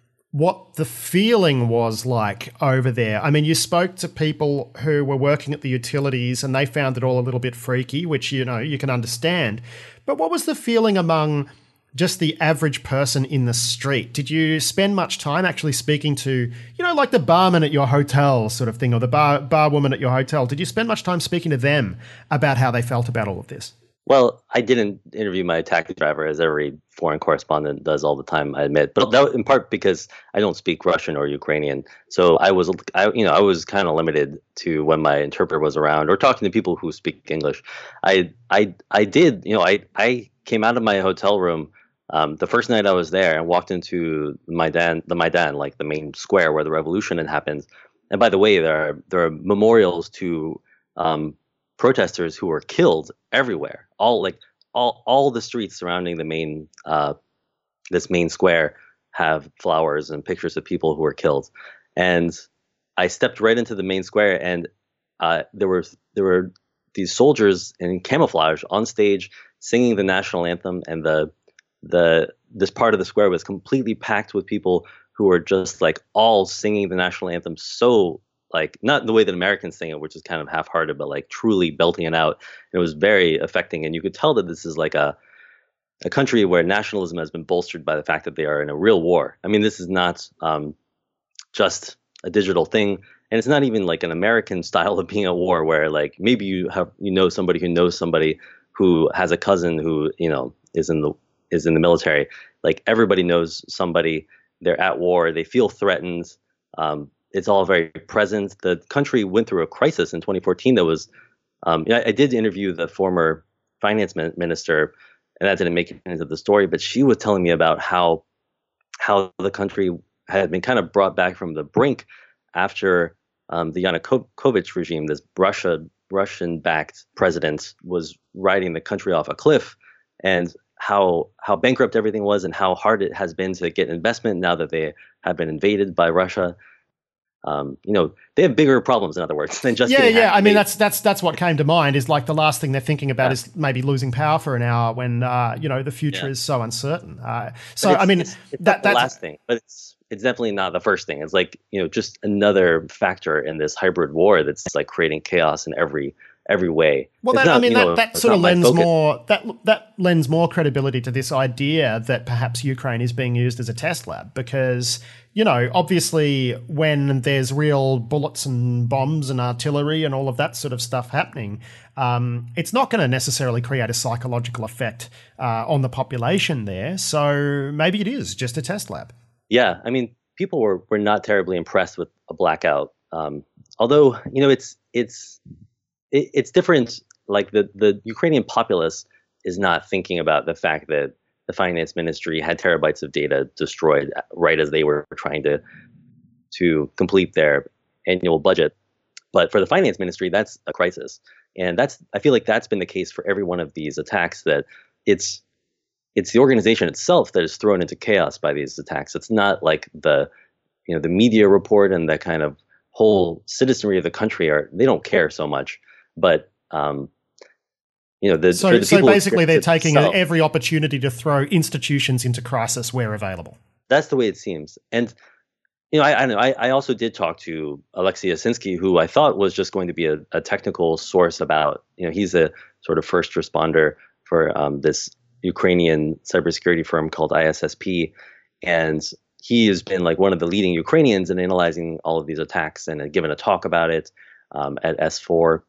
what the feeling was like over there. I mean, you spoke to people who were working at the utilities and they found it all a little bit freaky, which, you know, you can understand. But what was the feeling among just the average person in the street? Did you spend much time actually speaking to, you know, like the barman at your hotel sort of thing, or the bar bar woman at your hotel? Did you spend much time speaking to them about how they felt about all of this? Well, I didn't interview my taxi driver, as every foreign correspondent does all the time, I admit. But that was in part because I don't speak Russian or Ukrainian, so I was, I, you know, I was kind of limited to when my interpreter was around or talking to people who speak English. I, I, I did, you know, I, I came out of my hotel room um, the first night I was there and walked into Maidan, the Maidan, like the main square where the revolution had happened. And by the way, there are there are memorials to um, protesters who were killed everywhere. All like all all the streets surrounding the main uh, this main square have flowers and pictures of people who were killed. And I stepped right into the main square, and uh, there were there were these soldiers in camouflage on stage singing the national anthem, and the the this part of the square was completely packed with people who were just like all singing the national anthem, so like not the way that Americans sing it, which is kind of half-hearted, but like truly belting it out. And it was very affecting, and you could tell that this is like a a country where nationalism has been bolstered by the fact that they are in a real war. I mean, this is not um, just a digital thing, and it's not even like an American style of being at war, where like maybe you have you know somebody who knows somebody who has a cousin who you know is in the is in the military. Like everybody knows somebody. They're at war. They feel threatened. Um, it's all very present. The country went through a crisis in twenty fourteen that was. Um, I, I did interview the former finance min- minister, and that didn't make it into the story. But she was telling me about how how the country had been kind of brought back from the brink after um, the Yanukovych regime, this Russia Russian-backed president, was riding the country off a cliff, and how how bankrupt everything was, and how hard it has been to get investment now that they have been invaded by Russia. Um, you know, they have bigger problems, in other words, than just yeah, yeah. I mean, invaded. that's that's that's what came to mind. Is like the last thing they're thinking about Yeah. is maybe losing power for an hour when uh, you know the future Yeah. is so uncertain. Uh, But so it's- I mean, it's, it's that not the that's last thing, but it's it's definitely not the first thing. It's like, you know, just another factor in this hybrid war that's like creating chaos in every every way. well, It's that, I not, mean, you that, know, that it's sort of not my lends focus. more that that lends more credibility to this idea that perhaps Ukraine is being used as a test lab, because you know, obviously, when there's real bullets and bombs and artillery and all of that sort of stuff happening, um, it's not going to necessarily create a psychological effect uh, on the population there. So maybe it is just a test lab. Yeah, I mean, people were, were not terribly impressed with a blackout. Um, although, you know, it's it's it, it's different. Like the the Ukrainian populace is not thinking about the fact that the finance ministry had terabytes of data destroyed right as they were trying to to complete their annual budget. But for the finance ministry, that's a crisis, and that's I feel like that's been the case for every one of these attacks. That it's it's the organization itself that is thrown into chaos by these attacks. It's not like the you know the media report and the kind of whole citizenry of the country are they don't care so much, but um, you know the So, for the so people who basically, they're experience it taking themselves, every opportunity to throw institutions into crisis where available. that's the way it seems. And you know, I I, know, I, I also did talk to Alexei Yasinski, who I thought was just going to be a, a technical source about, you know, he's a sort of first responder for um, this Ukrainian cybersecurity firm called I S S P. And he has been like one of the leading Ukrainians in analyzing all of these attacks and had given a talk about it um, at S four.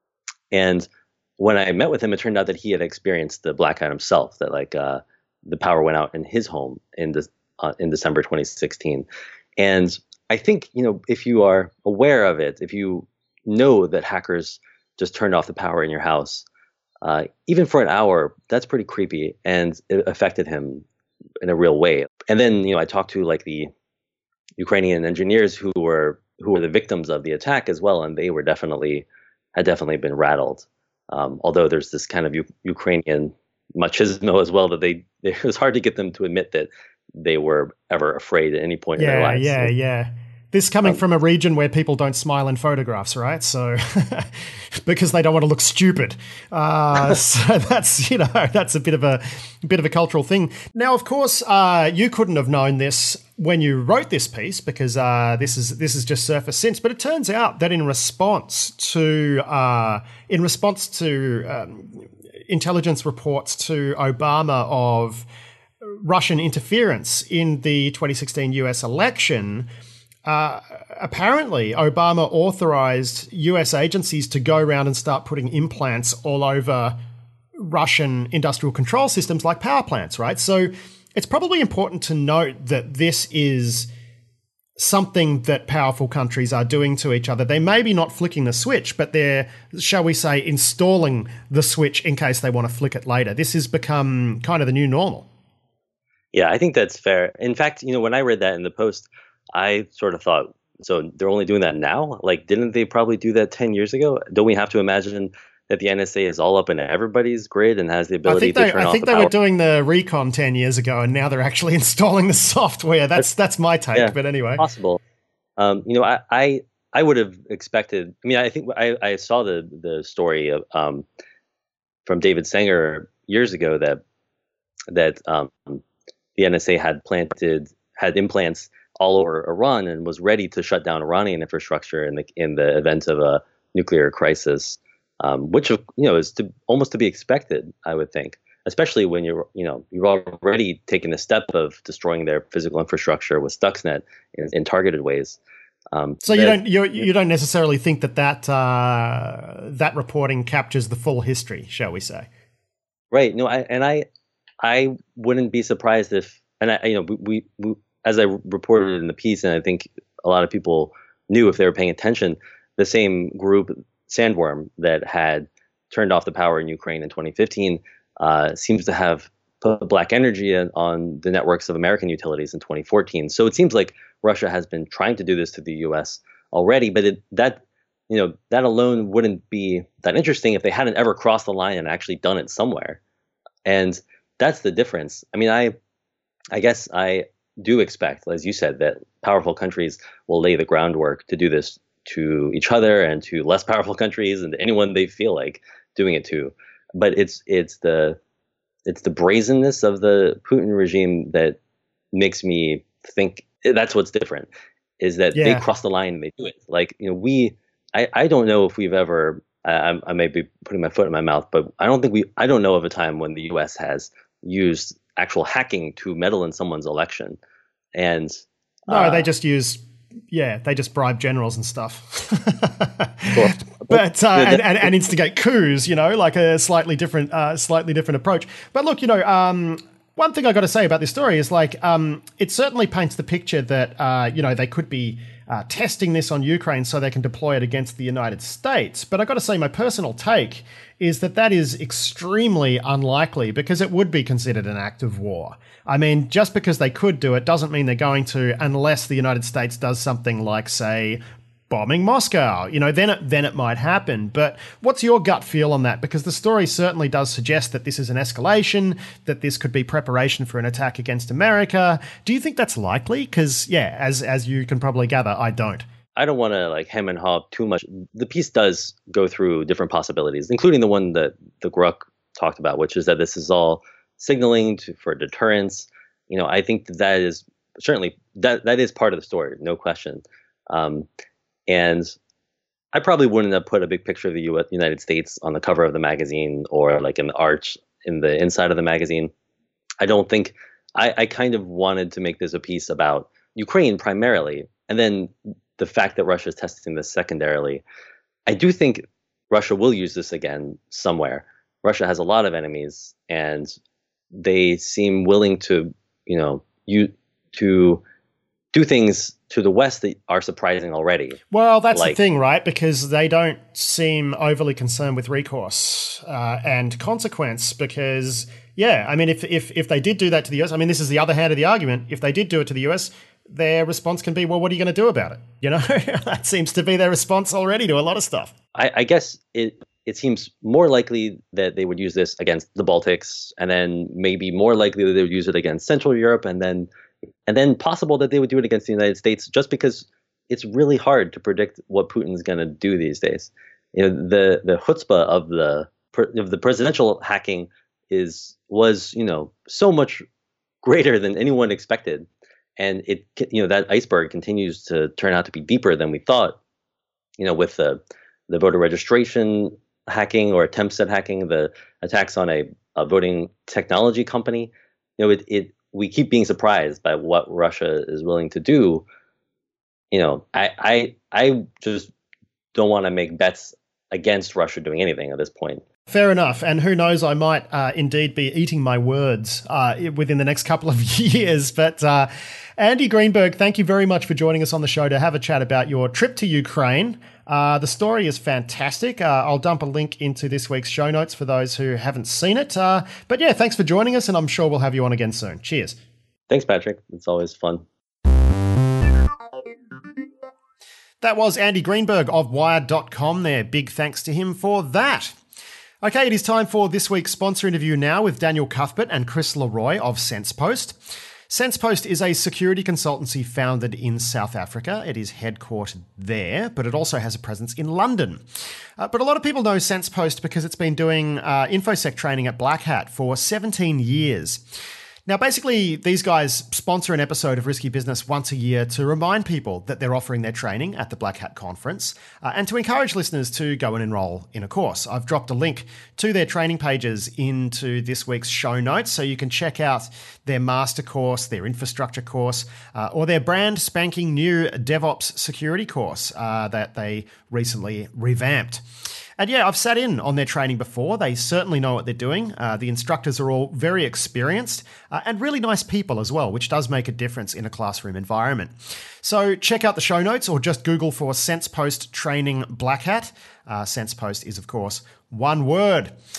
And when I met with him, it turned out that he had experienced the blackout himself, that like uh, the power went out in his home in, the, uh, in December twenty sixteen. And I think, you know, if you are aware of it, if you know that hackers just turned off the power in your house, uh, even for an hour, that's pretty creepy, and it affected him in a real way. And then, you know, I talked to like the Ukrainian engineers who were who were the victims of the attack as well, and they were definitely had definitely been rattled. Um, although there's this kind of U- Ukrainian machismo as well that they it was hard to get them to admit that they were ever afraid at any point in their Yeah, lives. yeah, So, yeah. This coming Um, from a region where people don't smile in photographs, right? So, because they don't want to look stupid. Uh, so that's you know that's a bit of a, a bit of a cultural thing. Now, of course, uh, you couldn't have known this when you wrote this piece because uh, this is this has just surfaced since. But it turns out that in response to uh, in response to um, intelligence reports to Obama of Russian interference in the twenty sixteen U S election, uh, apparently Obama authorized U S agencies to go around and start putting implants all over Russian industrial control systems like power plants, right? So it's probably important to note that this is something that powerful countries are doing to each other. They may be not flicking the switch, but they're, shall we say, installing the switch in case they want to flick it later. This has become kind of the new normal. Yeah, I think that's fair. In fact, you know, when I read that in the Post, I sort of thought, so they're only doing that now? Like, didn't they probably do that ten years ago? Don't we have to imagine that the N S A is all up in everybody's grid and has the I ability think to they, turn I off think the they power? were doing the recon ten years ago, and now they're actually installing the software. That's that's my take. Yeah, But anyway, possible. Um, you know, I, I I would have expected. I mean, I think I, I saw the the story of, um, from David Sanger years ago that that um, the N S A had planted had implants all over Iran and was ready to shut down Iranian infrastructure in the in the event of a nuclear crisis, um, which you know is to, almost to be expected, I would think, especially when you're you know you've already taken the step of destroying their physical infrastructure with Stuxnet in, in targeted ways. Um, so you that- don't you you don't necessarily think that that uh, that reporting captures the full history, shall we say? Right. No, I, and I, I wouldn't be surprised if, and I, you know, we, we, we, as I reported in the piece, and I think a lot of people knew if they were paying attention, the same group, Sandworm, that had turned off the power in Ukraine in twenty fifteen, uh, seems to have put black energy in, on the networks of American utilities in twenty fourteen. So it seems like Russia has been trying to do this to the U S already, but it, that you know that alone wouldn't be that interesting if they hadn't ever crossed the line and actually done it somewhere. And that's the difference. I mean, I I guess I do expect, as you said, that powerful countries will lay the groundwork to do this to each other and to less powerful countries and to anyone they feel like doing it to. But it's it's the it's the brazenness of the Putin regime that makes me think that's what's different, is that Yeah. they cross the line and they do it. Like, you know, we I, I don't know if we've ever I, I may be putting my foot in my mouth, but I don't think we I don't know of a time when the U S has used actual hacking to meddle in someone's election. And No, uh, they just use, yeah, they just bribe generals and stuff. Sure. But uh, Yeah, and, that- and, and instigate coups, you know, like a slightly different, uh, slightly different approach. But look, you know, um, one thing I got to say about this story is like um, it certainly paints the picture that uh, you know they could be uh, testing this on Ukraine so they can deploy it against the United States. But I got to say, my personal take is that that is extremely unlikely because it would be considered an act of war. I mean, just because they could do it doesn't mean they're going to, unless the United States does something like, say, bombing Moscow. You know, then it, then it might happen. But what's your gut feel on that? Because the story certainly does suggest that this is an escalation, that this could be preparation for an attack against America. Do you think that's likely? Because, yeah, as as you can probably gather, I don't. I don't want to like hem and haw too much. The piece does go through different possibilities, including the one that the Gluck talked about, which is that this is all signaling to, for deterrence. You know, I think that, that is certainly that that is part of the story, no question. Um, and I probably wouldn't have put a big picture of the U S, United States on the cover of the magazine or like in the arch in the inside of the magazine. I don't think I, I kind of wanted to make this a piece about Ukraine primarily, and then the fact that Russia is testing this secondarily. I do think Russia will use this again somewhere. Russia has a lot of enemies, and they seem willing to, you know, you to do things to the West that are surprising already. Well, that's Like- the thing, right? Because they don't seem overly concerned with recourse uh, and consequence. Because, yeah, I mean, if, if if they did do that to the U S, I mean, this is the other hand of the argument. If they did do it to the U S, their response can be, well, what are you going to do about it? You know, that seems to be their response already to a lot of stuff. I, I guess it it seems more likely that they would use this against the Baltics, and then maybe more likely that they would use it against Central Europe, and then and then possible that they would do it against the United States, just because it's really hard to predict what Putin's going to do these days. You know, the the chutzpah of the of the presidential hacking is was you know so much greater than anyone expected, and it you know that iceberg continues to turn out to be deeper than we thought. You know, with the the voter registration hacking or attempts at hacking, the attacks on a, a voting technology company. You know, it, it we keep being surprised by what Russia is willing to do. You know, I I, I just don't want to make bets against Russia doing anything at this point. Fair enough. And who knows, I might uh, indeed be eating my words uh, within the next couple of years. But uh, Andy Greenberg, thank you very much for joining us on the show to have a chat about your trip to Ukraine. Uh, the story is fantastic. Uh, I'll dump a link into this week's show notes for those who haven't seen it. Uh, but yeah, thanks for joining us, and I'm sure we'll have you on again soon. Cheers. Thanks, Patrick. It's always fun. That was Andy Greenberg of Wired dot com there. Big thanks to him for that. Okay, it is time for this week's sponsor interview now with Daniel Cuthbert and Chris Leroy of SensePost. SensePost is a security consultancy founded in South Africa. It is headquartered there, but it also has a presence in London. Uh, but a lot of people know SensePost because it's been doing uh, InfoSec training at Black Hat for seventeen years. Now, basically, these guys sponsor an episode of Risky Business once a year to remind people that they're offering their training at the Black Hat Conference uh, and to encourage listeners to go and enroll in a course. I've dropped a link to their training pages into this week's show notes, so you can check out their master course, their infrastructure course, uh, or their brand spanking new DevOps security course uh, that they recently revamped. And yeah, I've sat in on their training before. They certainly know what they're doing. Uh, the instructors are all very experienced uh, and really nice people as well, which does make a difference in a classroom environment. So check out the show notes or just Google for SensePost Training Black Hat. Uh, SensePost is, of course, one word.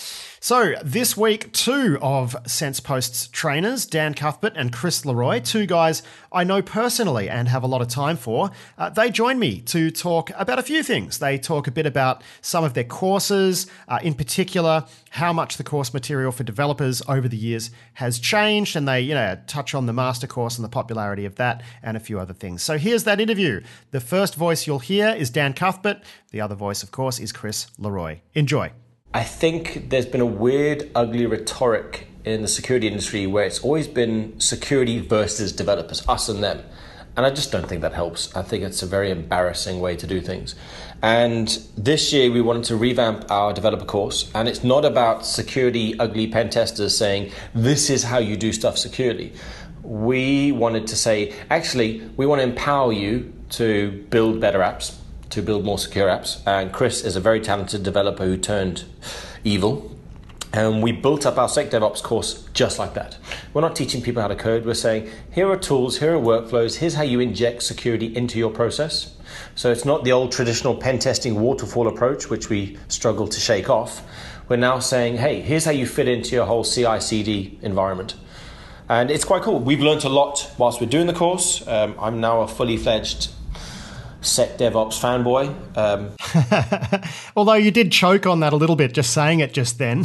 So this week, two of SensePost's trainers, Dan Cuthbert and Chris Leroy, two guys I know personally and have a lot of time for, uh, they join me to talk about a few things. They talk a bit about some of their courses, uh, in particular, how much the course material for developers over the years has changed, and they, you know, touch on the master course and the popularity of that and a few other things. So here's that interview. The first voice you'll hear is Dan Cuthbert. The other voice, of course, is Chris Leroy. Enjoy. I think there's been a weird, ugly rhetoric in the security industry where it's always been security versus developers, us and them. And I just don't think that helps. I think it's a very embarrassing way to do things. And this year we wanted to revamp our developer course. And it's not about security, ugly pen testers saying, this is how you do stuff securely. We wanted to say, actually, we want to empower you to build better apps, to build more secure apps. And Chris is a very talented developer who turned evil. And we built up our SecDevOps course just like that. We're not teaching people how to code. We're saying, here are tools, here are workflows, here's how you inject security into your process. So it's not the old traditional pen testing waterfall approach, which we struggle to shake off. We're now saying, hey, here's how you fit into your whole C I C D environment. And it's quite cool. We've learned a lot whilst we're doing the course. Um, I'm now a fully fledged SecDevOps fanboy. Um, Although you did choke on that a little bit just saying it just then.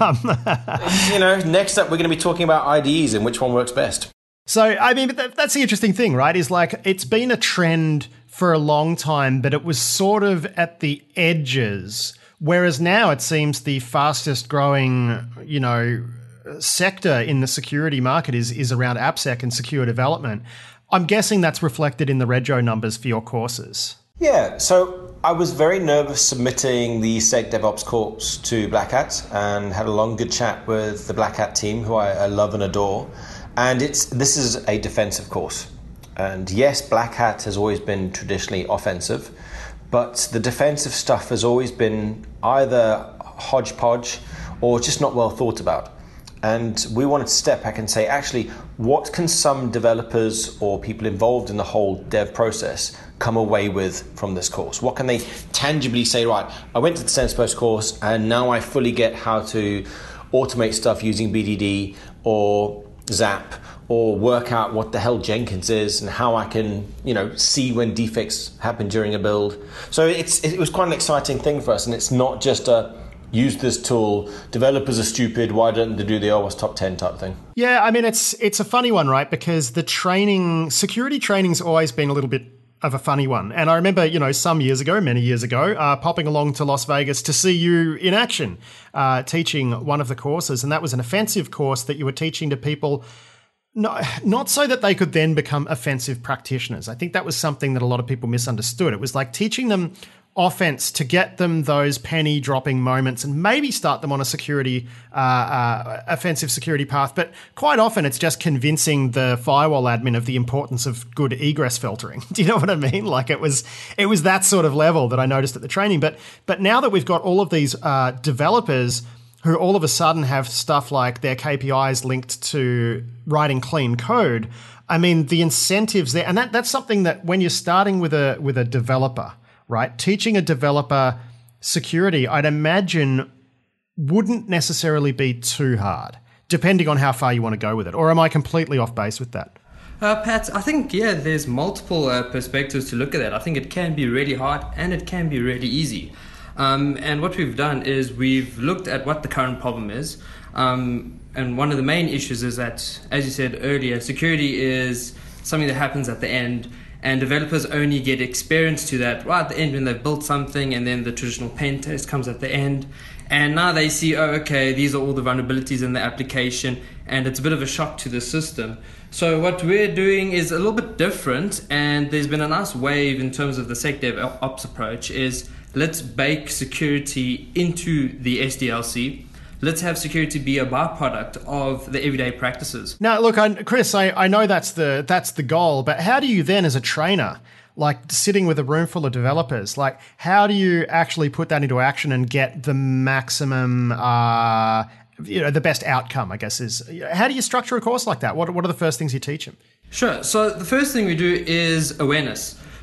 you know, next up we're going to be talking about I D Es and which one works best. So, I mean, that, that's the interesting thing, right? Is like it's been a trend for a long time, but it was sort of at the edges. Whereas now it seems the fastest growing, you know, sector in the security market is, is around AppSec and secure development. I'm guessing that's reflected in the Rego numbers for your courses. Yeah, so I was very nervous submitting the SecDevOps course to Black Hat and had a long, good chat with the Black Hat team, who I, I love and adore. And it's this is a defensive course. And yes, Black Hat has always been traditionally offensive, but the defensive stuff has always been either hodgepodge or just not well thought about. And we wanted to step back and say, actually, what can some developers or people involved in the whole dev process come away with from this course? What can they tangibly say, right, I went to the SensePost course and now I fully get how to automate stuff using B D D or Zap, or work out what the hell Jenkins is and how I can, you know, see when defects happen during a build. So it's it was quite an exciting thing for us, and it's not just a use this tool, developers are stupid, why don't they do the O W A S top ten type thing? Yeah, I mean, it's it's a funny one, right? Because the training, security training's always been a little bit of a funny one. And I remember, you know, some years ago, many years ago, uh, popping along to Las Vegas to see you in action, uh, teaching one of the courses. And that was an offensive course that you were teaching to people, not, not so that they could then become offensive practitioners. I think that was something that a lot of people misunderstood. It was like teaching them offense to get them those penny dropping moments and maybe start them on a security, uh, uh, offensive security path. But quite often it's just convincing the firewall admin of the importance of good egress filtering. Do you know what I mean? Like it was, it was that sort of level that I noticed at the training. But, but now that we've got all of these uh, developers who all of a sudden have stuff like their K P Is linked to writing clean code, I mean, the incentives there, and that, that's something that when you're starting with a, with a developer, right? Teaching a developer security, I'd imagine, wouldn't necessarily be too hard, depending on how far you want to go with it. Or am I completely off base with that? Uh, Pat, I think, yeah, there's multiple uh, perspectives to look at that. I think it can be really hard and it can be really easy. Um, and what we've done is we've looked at what the current problem is. Um, and one of the main issues is that, as you said earlier, security is something that happens at the end. And developers only get experience to that right at the end when they've built something, and then the traditional pen test comes at the end. And now they see, oh, okay, these are all the vulnerabilities in the application, and it's a bit of a shock to the system. So what we're doing is a little bit different, and there's been a nice wave in terms of the SecDevOps approach is let's bake security into the S D L C. Let's have security be a byproduct of the everyday practices. Now, look, I, Chris, I, I know that's the that's the goal, but how do you then, as a trainer, like sitting with a room full of developers, like how do you actually put that into action and get the maximum, uh, you know, the best outcome? I guess is how do you structure a course like that? What what are the first things you teach them? Sure. So the first thing we do is awareness.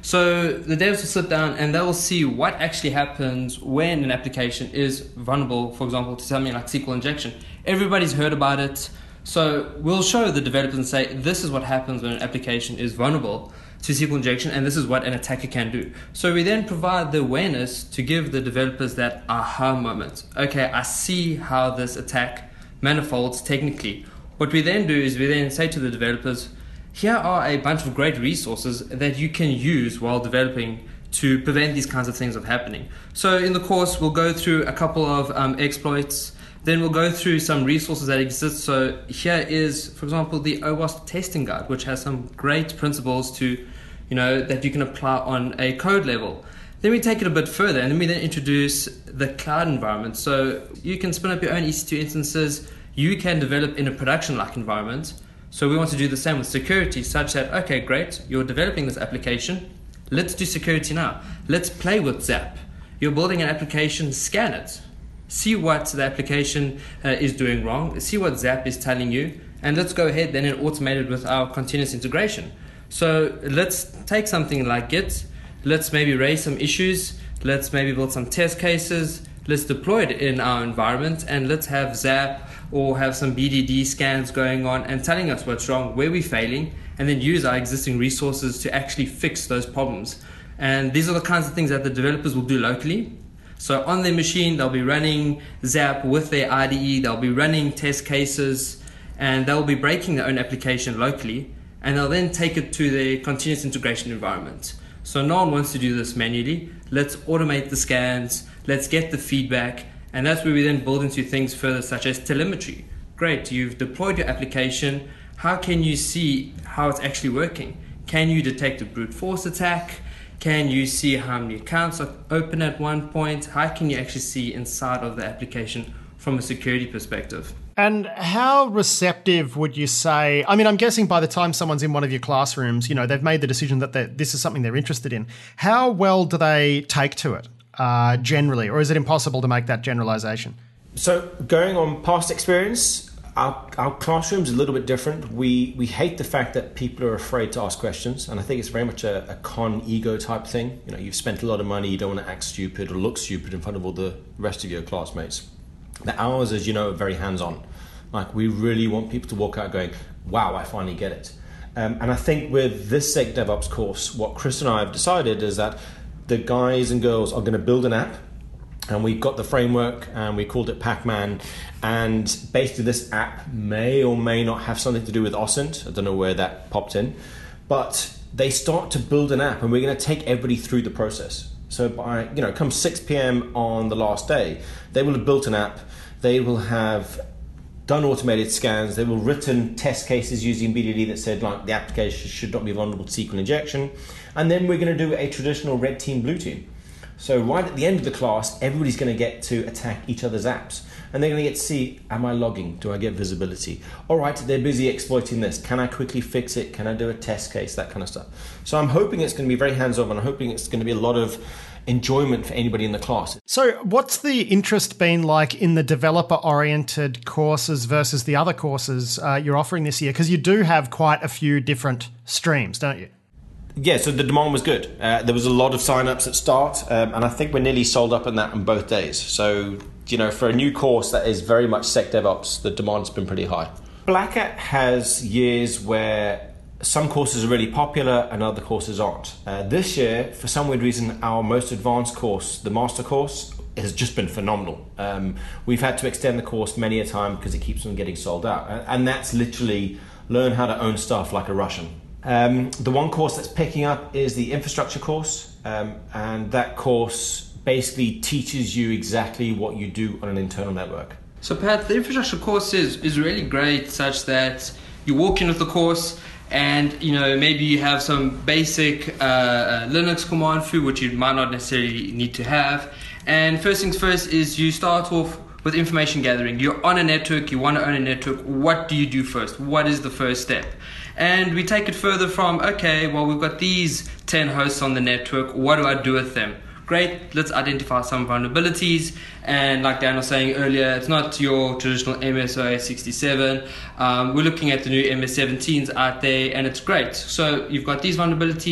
So the devs will sit down and they will see what actually happens when an application is vulnerable, for example, to something like S Q L injection. Everybody's heard about it. So we'll show the developers and say, this is what happens when an application is vulnerable to S Q L injection, and this is what an attacker can do. So we then provide the awareness to give the developers that aha moment. Okay, I see how this attack manifolds technically. What we then do is we then say to the developers, here are a bunch of great resources that you can use while developing to prevent these kinds of things from happening. So in the course, we'll go through a couple of um, exploits. Then we'll go through some resources that exist. So here is, for example, the OWASP testing guide, which has some great principles to, you know, that you can apply on a code level. Then we take it a bit further, and then we then introduce the cloud environment. So you can spin up your own E C two instances. You can develop in a production-like environment. So we want to do the same with security, such that, okay, great, you're developing this application. Let's do security now. Let's play with Zap. You're building an application, scan it. See what the application uh, is doing wrong. See what Zap is telling you. And let's go ahead then and automate it with our continuous integration. So let's take something like Git. Let's maybe raise some issues. Let's maybe build some test cases. Let's deploy it in our environment, and let's have Zap or have some B D D scans going on and telling us what's wrong, where we're failing, and then use our existing resources to actually fix those problems. And these are the kinds of things that the developers will do locally. So on their machine, they'll be running Zap with their I D E, they'll be running test cases, and they'll be breaking their own application locally, and they'll then take it to their continuous integration environment. So no one wants to do this manually. Let's automate the scans, let's get the feedback, and that's where we then build into things further, such as telemetry. Great, you've deployed your application. How can you see how it's actually working? Can you detect a brute force attack? Can you see how many accounts are open at one point? How can you actually see inside of the application from a security perspective? And how receptive would you say? I mean, I'm guessing by the time someone's in one of your classrooms, you know, they've made the decision that this is something they're interested in. How well do they take to it uh, generally, or is it impossible to make that generalization? So going on past experience, our, our classroom's a little bit different. We we hate the fact that people are afraid to ask questions, and I think it's very much a, a con ego type thing. You know, you've spent a lot of money, you don't want to act stupid or look stupid in front of all the rest of your classmates. The ours, as you know, are very hands-on. Like, we really want people to walk out going, wow, I finally get it. Um, and I think with this SecDevOps course, what Chris and I have decided is that the guys and girls are going to build an app, and we've got the framework, and we called it Pac-Man. And basically this app may or may not have something to do with OSINT. I don't know where that popped in. But they start to build an app, and we're going to take everybody through the process. So by, you know, come six p.m. on the last day, they will have built an app. They will have done automated scans. They will have written test cases using B D D that said, like, the application should not be vulnerable to S Q L injection. And then we're going to do a traditional red team, blue team. So right at the end of the class, everybody's going to get to attack each other's apps. And they're going to get to see, am I logging? Do I get visibility? All right, they're busy exploiting this. Can I quickly fix it? Can I do a test case? That kind of stuff. So I'm hoping it's going to be very hands-on, and I'm hoping it's going to be a lot of enjoyment for anybody in the class. So what's the interest been like in the developer-oriented courses versus the other courses uh, you're offering this year? Because you do have quite a few different streams, don't you? Yeah, so the demand was good. Uh, there was a lot of sign-ups at start, um, and I think we're nearly sold up on that on both days. So, you know, for a new course that is very much SecDevOps, the demand's been pretty high. Black Hat has years where some courses are really popular and other courses aren't. Uh, this year, for some weird reason, our most advanced course, the master course, has just been phenomenal. Um, we've had to extend the course many a time because it keeps on getting sold out. And that's literally learn how to own stuff like a Russian. Um, the one course that's picking up is the infrastructure course, um, and that course basically teaches you exactly what you do on an internal network. So Pat, the infrastructure course is, is really great, such that you walk in with the course and, you know, maybe you have some basic uh, uh, Linux command through, which you might not necessarily need to have. And first things first is you start off with information gathering. You're on a network, you want to own a network. What do you do first? What is the first step? And we take it further from, okay, well, we've got these ten hosts on the network. What do I do with them? Great, let's identify some vulnerabilities. And like Dan was saying earlier, it's not your traditional M S O sixty-seven. Um, we're looking at the new M S seventeens out there, and it's great. So you've got these vulnerabilities.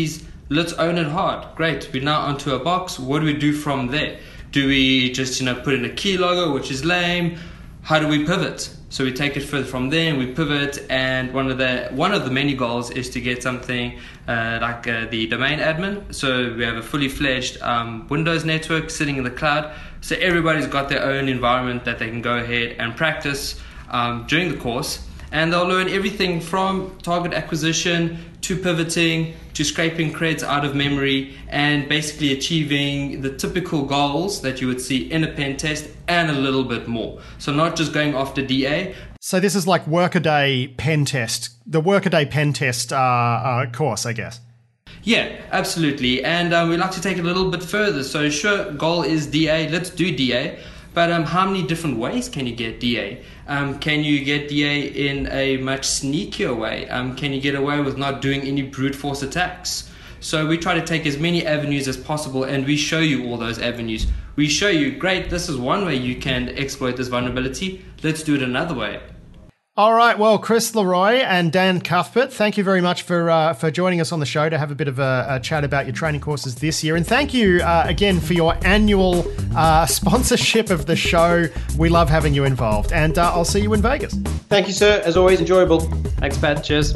let's own it hard. Great, we're now onto a box. What do we do from there? Do we just, you know, put in a key logo, which is lame? How do we pivot? So we take it further from there and we pivot, and one of the one of the many goals is to get something uh, like uh, the domain admin. So we have a fully fledged um, Windows network sitting in the cloud. So everybody's got their own environment that they can go ahead and practice um, during the course. And they'll learn everything from target acquisition to pivoting to scraping creds out of memory and basically achieving the typical goals that you would see in a pen test and a little bit more. So not just going after D A. So this is like Workaday pen test, the Workaday pen test uh, uh, course, I guess. Yeah, absolutely. And um, we like to take it a little bit further. So sure, goal is D A, let's do D A. But um, how many different ways can you get D A? Um, can you get D A in a much sneakier way? Um, can you get away with not doing any brute force attacks? So we try to take as many avenues as possible, and we show you all those avenues. We show you, great, this is one way you can exploit this vulnerability. Let's do it another way. All right, well, Chris Leroy and Dan Cuthbert, thank you very much for uh, for joining us on the show to have a bit of a, a chat about your training courses this year. And thank you uh, again for your annual uh, sponsorship of the show. We love having you involved. And uh, I'll see you in Vegas. Thank you, sir. As always, enjoyable. Thanks, Pat. Cheers.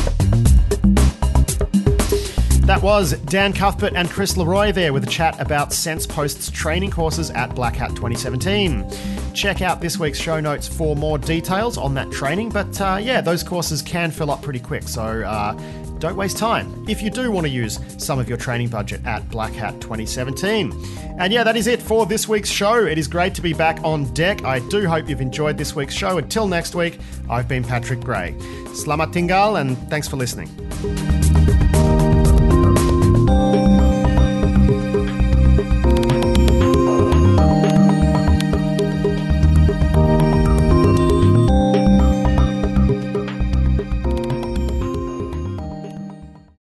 That was Dan Cuthbert and Chris Leroy there with a chat about SensePost's training courses at Black Hat twenty seventeen. Check out this week's show notes for more details on that training, but uh, yeah, those courses can fill up pretty quick, so uh, don't waste time if you do want to use some of your training budget at Black Hat twenty seventeen. And yeah, that is it for this week's show. It is great to be back on deck. I do hope you've enjoyed this week's show. Until next week, I've been Patrick Gray. Selamat tinggal, and thanks for listening.